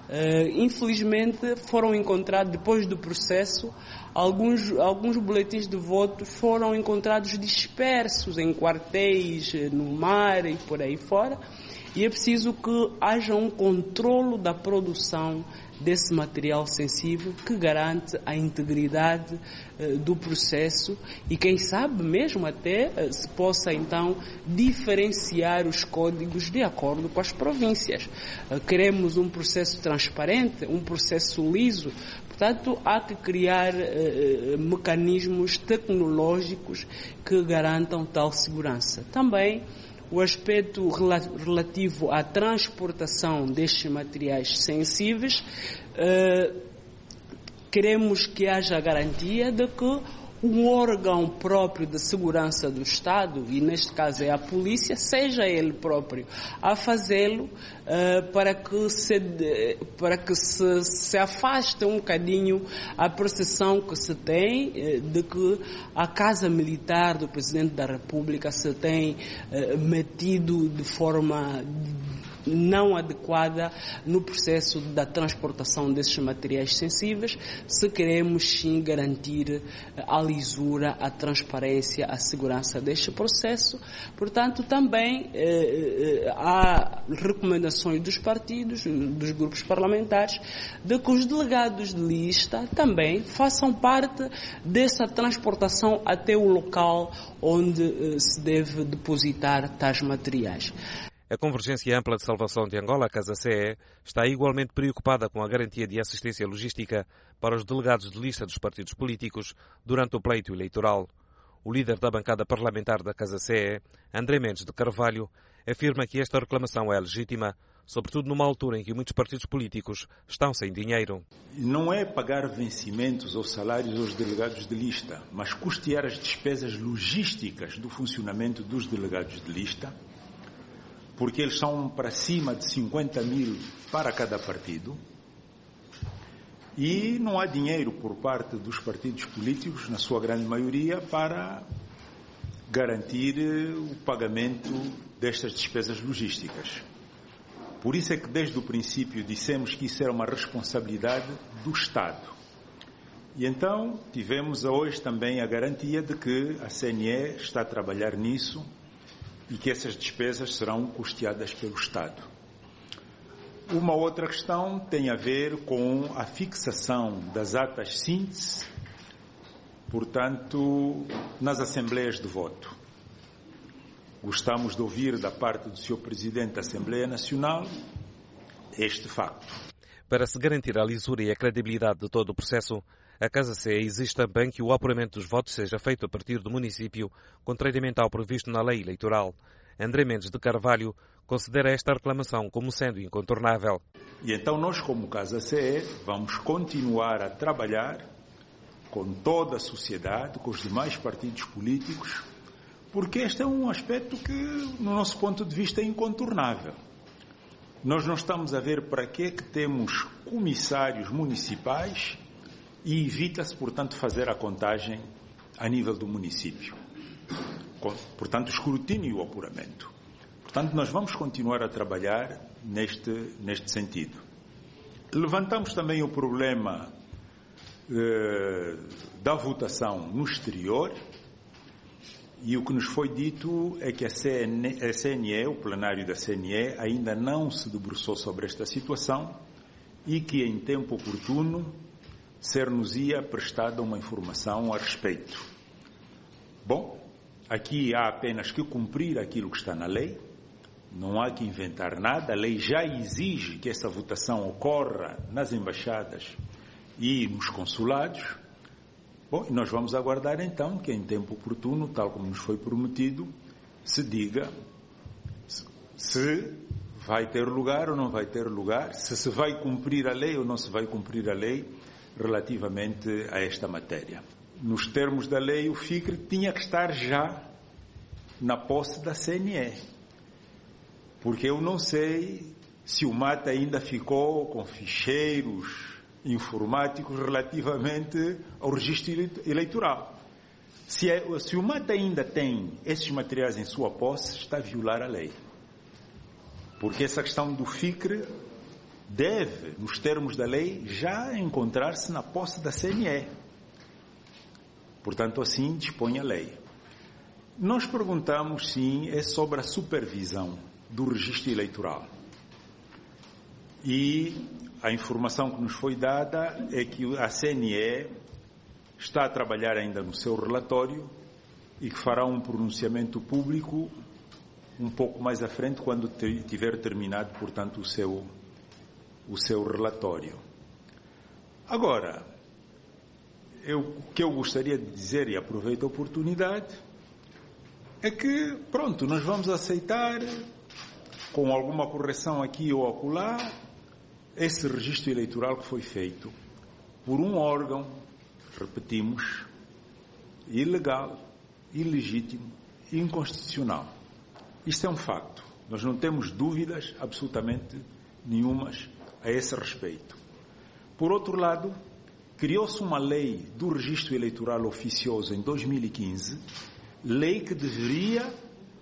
infelizmente foram encontrados, depois do processo, alguns, alguns boletins de voto foram encontrados dispersos em quartéis, no mar e por aí fora, e é preciso que haja um controlo da produção desse material sensível que garante a integridade eh, do processo e quem sabe mesmo até eh, se possa então diferenciar os códigos de acordo com as províncias. Eh, queremos um processo transparente, um processo liso, portanto há que criar eh, mecanismos tecnológicos que garantam tal segurança. Também o aspecto relativo à transportação destes materiais sensíveis, eh, queremos que haja garantia de que um órgão próprio de segurança do Estado, e neste caso é a polícia, seja ele próprio a fazê-lo, uh, para que, se, para que se, se afaste um bocadinho a percepção que se tem uh, de que a Casa Militar do Presidente da República se tem uh, metido de forma não adequada no processo da transportação desses materiais sensíveis, se queremos sim garantir a lisura, a transparência, a segurança deste processo. Portanto, também eh, eh, há recomendações dos partidos, dos grupos parlamentares, de que os delegados de lista também façam parte dessa transportação até o local onde eh, se deve depositar tais materiais. A Convergência Ampla de Salvação de Angola, a Casa C E, está igualmente preocupada com a garantia de assistência logística para os delegados de lista dos partidos políticos durante o pleito eleitoral. O líder da bancada parlamentar da Casa C E, André Mendes de Carvalho, afirma que esta reclamação é legítima, sobretudo numa altura em que muitos partidos políticos estão sem dinheiro. Não é pagar vencimentos ou salários aos delegados de lista, mas custear as despesas logísticas do funcionamento dos delegados de lista, porque eles são para cima de cinquenta mil para cada partido, e não há dinheiro por parte dos partidos políticos, na sua grande maioria, para garantir o pagamento destas despesas logísticas. Por isso é que desde o princípio dissemos que isso era uma responsabilidade do Estado. E então tivemos hoje também a garantia de que a C N E está a trabalhar nisso e que essas despesas serão custeadas pelo Estado. Uma outra questão tem a ver com a fixação das atas síntese, portanto, nas assembleias de voto. Gostamos de ouvir da parte do senhor Presidente da Assembleia Nacional este facto. Para se garantir a lisura e a credibilidade de todo o processo, a Casa C E exige também que o apuramento dos votos seja feito a partir do município, contrariamente ao previsto na lei eleitoral. André Mendes de Carvalho considera esta reclamação como sendo incontornável. E então nós, como Casa C E, vamos continuar a trabalhar com toda a sociedade, com os demais partidos políticos, porque este é um aspecto que, no nosso ponto de vista, é incontornável. Nós não estamos a ver para que que temos comissários municipais e evita-se, portanto, fazer a contagem a nível do município. Portanto, o escrutínio e o apuramento. Portanto, nós vamos continuar a trabalhar neste, neste sentido. Levantamos também o problema eh, da votação no exterior, e o que nos foi dito é que a C N E, a C N E, o plenário da C N E, ainda não se debruçou sobre esta situação e que, em tempo oportuno, ser-nos-ia prestada uma informação a respeito. Bom, aqui há apenas que cumprir aquilo que está na lei, não há que inventar nada, a lei já exige que essa votação ocorra nas embaixadas e nos consulados. Bom, e nós vamos aguardar então que em tempo oportuno, tal como nos foi prometido, se diga se vai ter lugar ou não vai ter lugar, se se vai cumprir a lei ou não se vai cumprir a lei relativamente a esta matéria. Nos termos da lei, o F I C R tinha que estar já na posse da C N E, porque eu não sei se o M A T ainda ficou com ficheiros informáticos relativamente ao registro eleitoral. Se, é, se o M A T ainda tem esses materiais em sua posse, está a violar a lei. Porque essa questão do F I C R deve, nos termos da lei, já encontrar-se na posse da C N E. Portanto, assim dispõe a lei. Nós perguntamos, sim, é sobre a supervisão do registro eleitoral. E a informação que nos foi dada é que a C N E está a trabalhar ainda no seu relatório e que fará um pronunciamento público um pouco mais à frente, quando tiver terminado, portanto, o seu, o seu relatório. Agora, eu, o que eu gostaria de dizer, e aproveito a oportunidade, é que, pronto, nós vamos aceitar, com alguma correção aqui ou acolá, esse registro eleitoral que foi feito por um órgão, repetimos, ilegal, ilegítimo e inconstitucional. Isto é um facto. Nós não temos dúvidas absolutamente nenhumas a esse respeito. Por outro lado, criou-se uma lei do registro eleitoral oficioso em dois mil e quinze, lei que deveria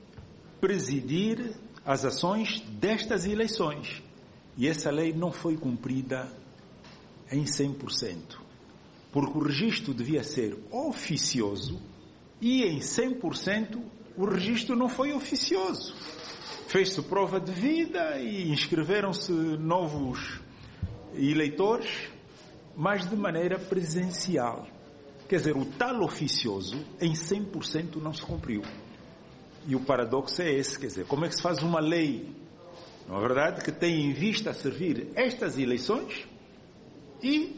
presidir as ações destas eleições. E essa lei não foi cumprida em cem por cento. Porque o registro devia ser oficioso e em cem por cento o registro não foi oficioso. Fez-se prova de vida e inscreveram-se novos eleitores, mas de maneira presencial. Quer dizer, o tal oficioso em cem por cento não se cumpriu. E o paradoxo é esse, quer dizer, como é que se faz uma lei, não é verdade, que tem em vista a servir estas eleições e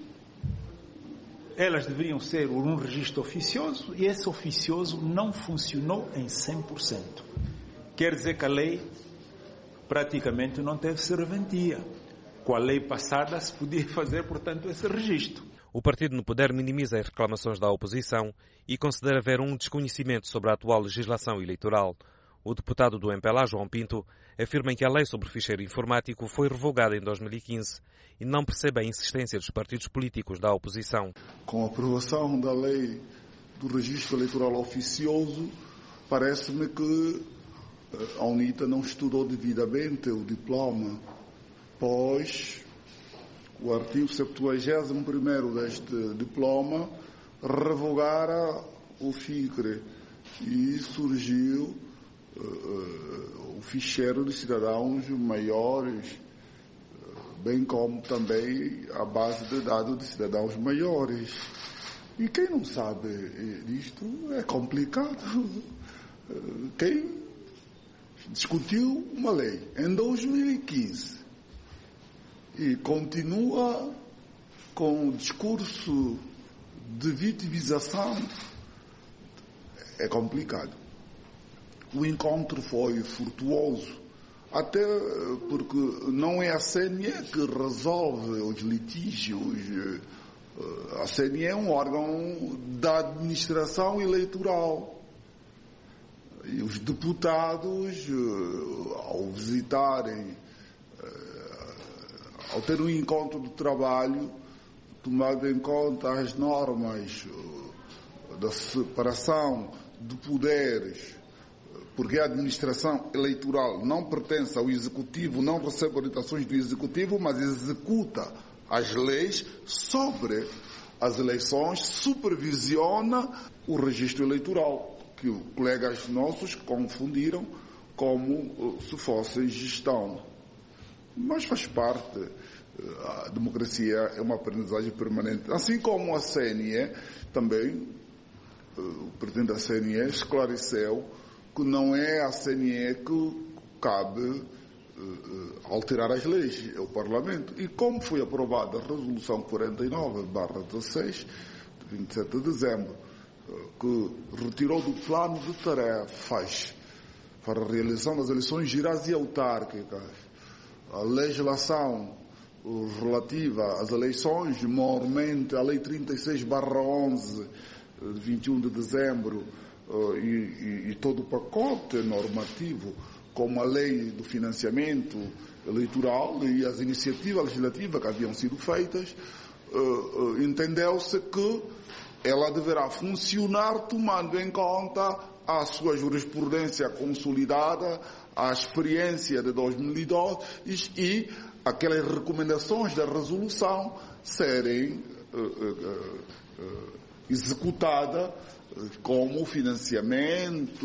elas deveriam ser um registro oficioso e esse oficioso não funcionou em cem por cento. Quer dizer que a lei praticamente não teve serventia. Com a lei passada se podia fazer, portanto, esse registro. O partido no poder minimiza as reclamações da oposição e considera haver um desconhecimento sobre a atual legislação eleitoral. O deputado do M P L A, João Pinto, afirma que a lei sobre o ficheiro informático foi revogada em dois mil e quinze e não percebe a insistência dos partidos políticos da oposição. Com a aprovação da lei do registro eleitoral oficioso, parece-me que a UNITA não estudou devidamente o diploma, pois o artigo septuagésimo primeiro deste diploma revogara o F I C R e surgiu uh, o ficheiro de cidadãos maiores, bem como também a base de dados de cidadãos maiores. E quem não sabe disto é complicado. Quem discutiu uma lei em dois mil e quinze e continua com o discurso de vitimização, é complicado. O encontro foi frutuoso, até porque não é a C N E que resolve os litígios. A C N E é um órgão da administração eleitoral. E os deputados, ao visitarem, ao ter um encontro de trabalho, tomando em conta as normas da separação de poderes, porque a administração eleitoral não pertence ao executivo, não recebe orientações do executivo, mas executa as leis sobre as eleições, supervisiona o registro eleitoral, que colegas nossos confundiram como se fosse gestão. Mas faz parte, a democracia é uma aprendizagem permanente. Assim como a C N E, também, o presidente da C N E esclareceu que não é a C N E que cabe alterar as leis, é o Parlamento. E como foi aprovada a Resolução quarenta e nove barra dezesseis, de vinte e sete de dezembro, que retirou do plano de tarefas para a realização das eleições gerais e autárquicas a legislação relativa às eleições, maiormente a Lei trinta e seis barra onze, de vinte e um de dezembro, e, e, e todo o pacote normativo, como a Lei do Financiamento Eleitoral e as iniciativas legislativas que haviam sido feitas, entendeu-se que ela deverá funcionar tomando em conta a sua jurisprudência consolidada, à experiência de dois mil e doze e aquelas recomendações da resolução serem uh, uh, uh, executadas como financiamento,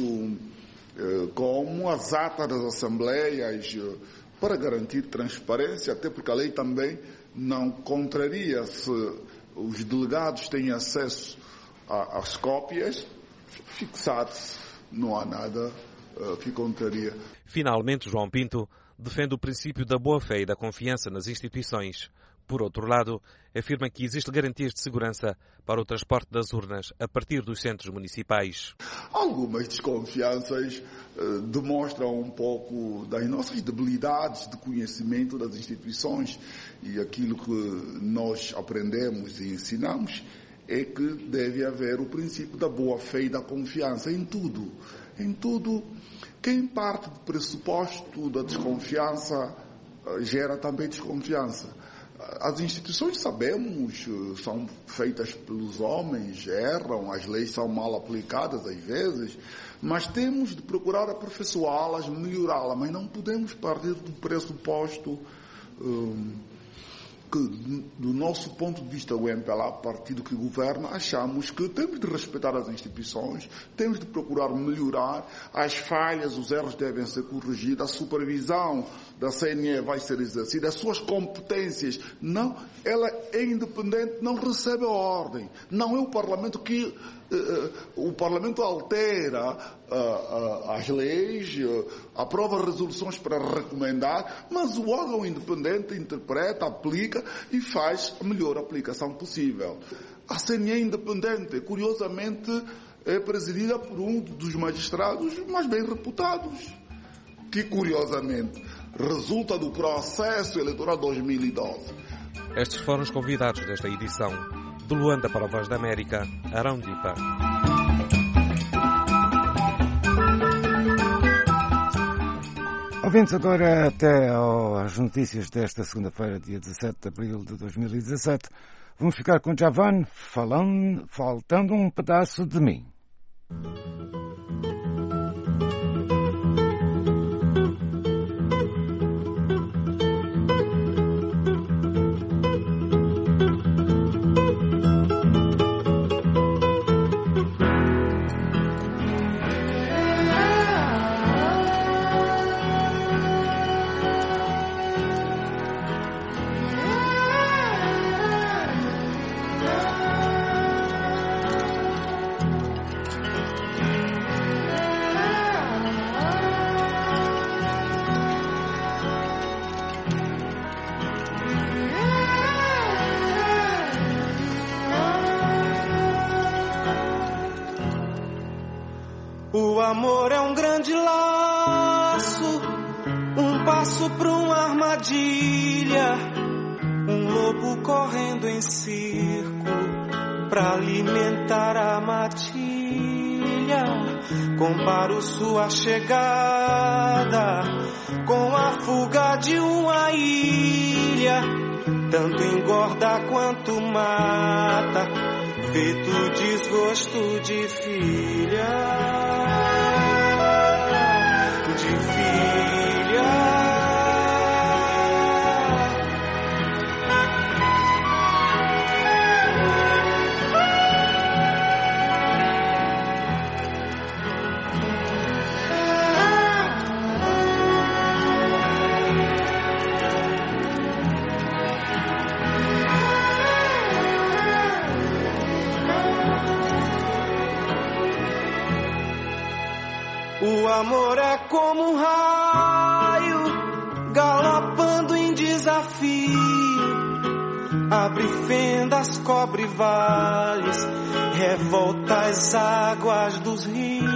uh, como as atas das assembleias, uh, para garantir transparência, até porque a lei também não contraria se os delegados têm acesso às cópias, fixar-se, não há nada uh, que contraria. Finalmente, João Pinto defende o princípio da boa-fé e da confiança nas instituições. Por outro lado, afirma que existe garantias de segurança para o transporte das urnas a partir dos centros municipais. Algumas desconfianças uh, demonstram um pouco das nossas debilidades de conhecimento das instituições, e aquilo que nós aprendemos e ensinamos é que deve haver o princípio da boa-fé e da confiança em tudo. Em tudo, quem parte do pressuposto da desconfiança uh, gera também desconfiança. As instituições, sabemos, são feitas pelos homens, erram, as leis são mal aplicadas às vezes, mas temos de procurar aperfeiçoá-las, melhorá-las, mas não podemos partir do pressuposto hum, que, do nosso ponto de vista, o M P L A, partido que governa, achamos que temos de respeitar as instituições, temos de procurar melhorar, as falhas, os erros devem ser corrigidos, a supervisão da C N E vai ser exercida, as suas competências, não, ela é independente, não recebe a ordem, não é o Parlamento que, uh, o Parlamento altera uh, uh, as leis, uh, aprova resoluções para recomendar, mas o órgão independente interpreta, aplica e faz a melhor aplicação possível. A C N E independente, curiosamente, é presidida por um dos magistrados mais bem reputados, que curiosamente resulta do processo eleitoral dois mil e doze. Estes foram os convidados desta edição. De Luanda para a Voz da América, Arão Dipa. Ouvintes agora até às notícias desta segunda-feira, dia dezassete de abril de dois mil e dezassete. Vamos ficar com Javan, falando, faltando um pedaço de mim. O amor é um grande laço, um passo para uma armadilha, um lobo correndo em círculo para alimentar a matilha. Comparo sua chegada com a fuga de uma ilha, tanto engorda quanto mata, feito desgosto de filha. De filha. O amor é como um raio, galopando em desafio, abre fendas, cobre vales, revolta as águas dos rios.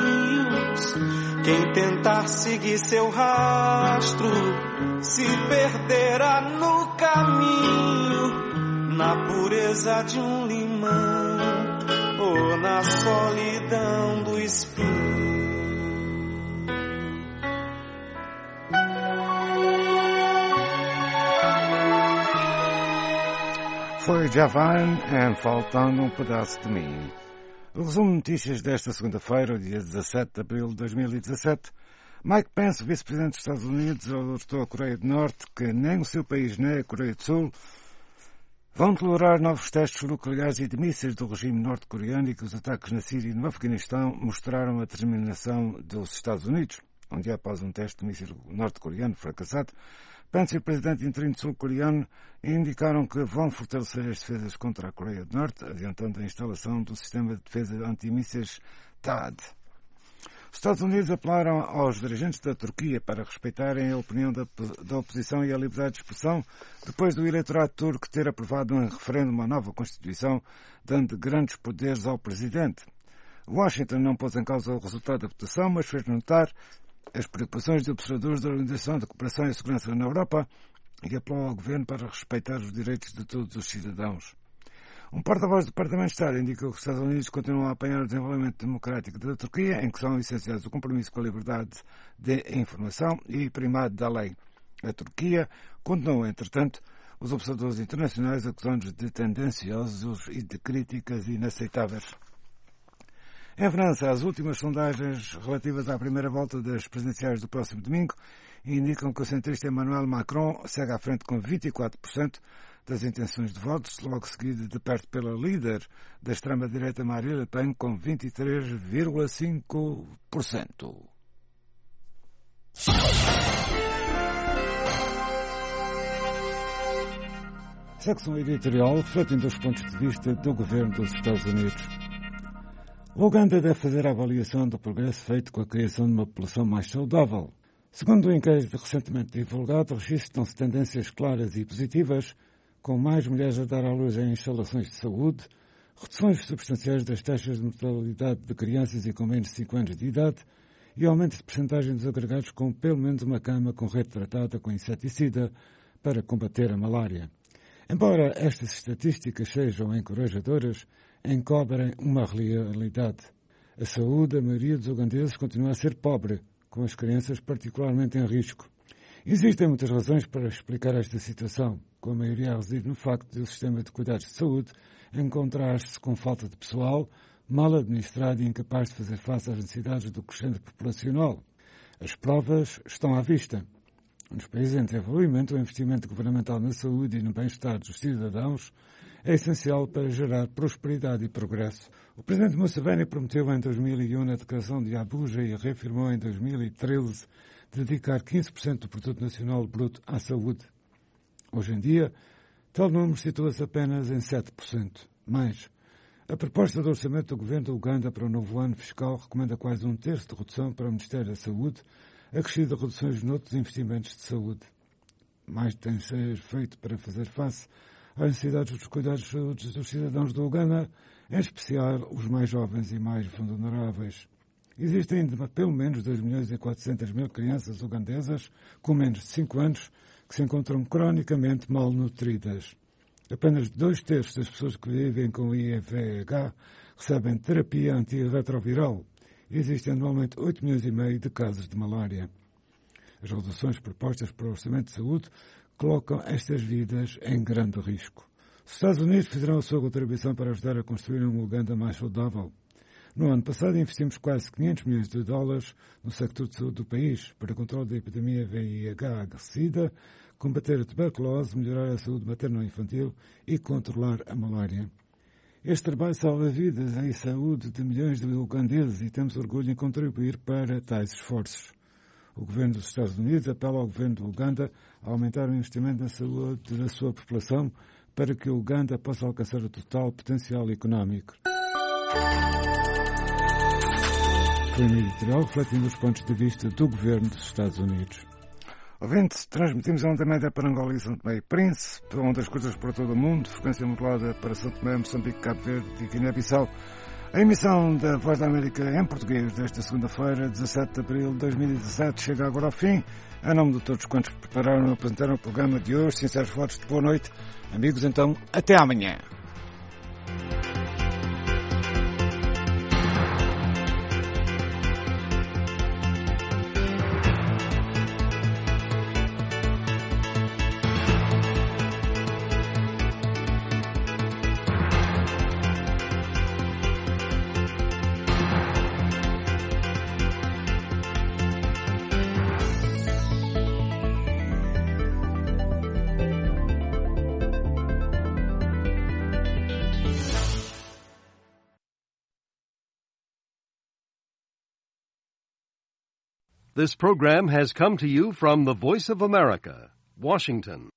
Quem tentar seguir seu rastro, se perderá no caminho, na pureza de um limão, ou na solidão do espinho. Foi Javan, e faltando um pedaço de mim. O resumo de notícias desta segunda-feira, dia dezassete de abril de dois mil e dezassete. Mike Pence, vice-presidente dos Estados Unidos, alertou a Coreia do Norte que nem o seu país nem a Coreia do Sul vão tolerar novos testes nucleares e de mísseis do regime norte-coreano e que os ataques na Síria e no Afeganistão mostraram a determinação dos Estados Unidos. Um dia após um teste de míssil norte-coreano fracassado, Pence e o presidente interino sul-coreano indicaram que vão fortalecer as defesas contra a Coreia do Norte, adiantando a instalação do sistema de defesa antimísseis T A D. Os Estados Unidos apelaram aos dirigentes da Turquia para respeitarem a opinião da, da oposição e a liberdade de expressão depois do eleitorado turco ter aprovado um referendo uma nova Constituição, dando grandes poderes ao presidente. Washington não pôs em causa o resultado da votação, mas fez notar as preocupações de observadores da Organização de Cooperação e Segurança na Europa e apelou ao governo para respeitar os direitos de todos os cidadãos. Um porta-voz do Departamento de Estado indicou que os Estados Unidos continuam a apanhar o desenvolvimento democrático da Turquia, em que são essenciais o compromisso com a liberdade de informação e primado da lei. A Turquia condenou, entretanto, os observadores internacionais acusando-os de tendenciosos e de críticas inaceitáveis. Em França, as últimas sondagens relativas à primeira volta das presidenciais do próximo domingo indicam que o centrista Emmanuel Macron segue à frente com vinte e quatro por cento das intenções de votos, logo seguido de perto pela líder da extrema-direita Marine Le Pen com vinte e três vírgula cinco por cento. Secção editorial refletindo os pontos de vista do governo dos Estados Unidos. O Uganda deve fazer a avaliação do progresso feito com a criação de uma população mais saudável. Segundo o inquérito recentemente divulgado, registram-se tendências claras e positivas, com mais mulheres a dar à luz em instalações de saúde, reduções substanciais das taxas de mortalidade de crianças e com menos de cinco anos de idade e aumento de percentagem dos agregados com pelo menos uma cama com rede tratada com inseticida para combater a malária. Embora estas estatísticas sejam encorajadoras, encobrem uma realidade. A saúde da maioria dos ugandeses continua a ser pobre, com as crianças particularmente em risco. Existem muitas razões para explicar esta situação, com a maioria reside no facto de o sistema de cuidados de saúde encontrar-se com falta de pessoal, mal administrado e incapaz de fazer face às necessidades do crescente populacional. As provas estão à vista. Nos países em desenvolvimento, o investimento governamental na saúde e no bem-estar dos cidadãos é essencial para gerar prosperidade e progresso. O presidente Museveni prometeu em dois mil e um na declaração de Abuja e reafirmou em dois mil e treze dedicar quinze por cento do produto nacional bruto à saúde. Hoje em dia, tal número situa-se apenas em sete por cento. Mas a proposta do orçamento do governo do Uganda para o novo ano fiscal recomenda quase um terço de redução para o Ministério da Saúde, acrescido a reduções noutros investimentos de saúde. Mais tem de ser feito para fazer face às necessidades dos cuidados de saúde dos cidadãos do Uganda, em especial os mais jovens e mais vulneráveis. Existem ainda pelo menos dois milhões e quatrocentas mil crianças ugandesas com menos de cinco anos que se encontram cronicamente malnutridas. Apenas dois terços das pessoas que vivem com I V H recebem terapia antirretroviral. Existem anualmente oito milhões e meio de casos de malária. As reduções propostas para o Orçamento de Saúde colocam estas vidas em grande risco. Os Estados Unidos fizeram a sua contribuição para ajudar a construir um Uganda mais saudável. No ano passado investimos quase quinhentos milhões de dólares no sector de saúde do país para o controle da epidemia V I H-Sida, combater a tuberculose, melhorar a saúde materno-infantil e controlar a malária. Este trabalho salva vidas e saúde de milhões de ugandeses e temos orgulho em contribuir para tais esforços. O governo dos Estados Unidos apela ao governo do Uganda a aumentar o investimento na saúde da sua população para que o Uganda possa alcançar o total potencial económico. Foi um editorial refletindo os pontos de vista do governo dos Estados Unidos. Ouvintes, transmitimos a onda média para Angola e São Tomé e Príncipe, ondas curtas para todo o mundo, frequência modulada para São Tomé, Moçambique, Cabo Verde e Guiné-Bissau. A emissão da Voz da América em português desta segunda-feira, dezassete de abril de dois mil e dezassete, chega agora ao fim. Em nome de todos quantos prepararam e apresentaram o programa de hoje, sinceros votos de boa noite. Amigos, então, até amanhã. This program has come to you from the Voice of America, Washington.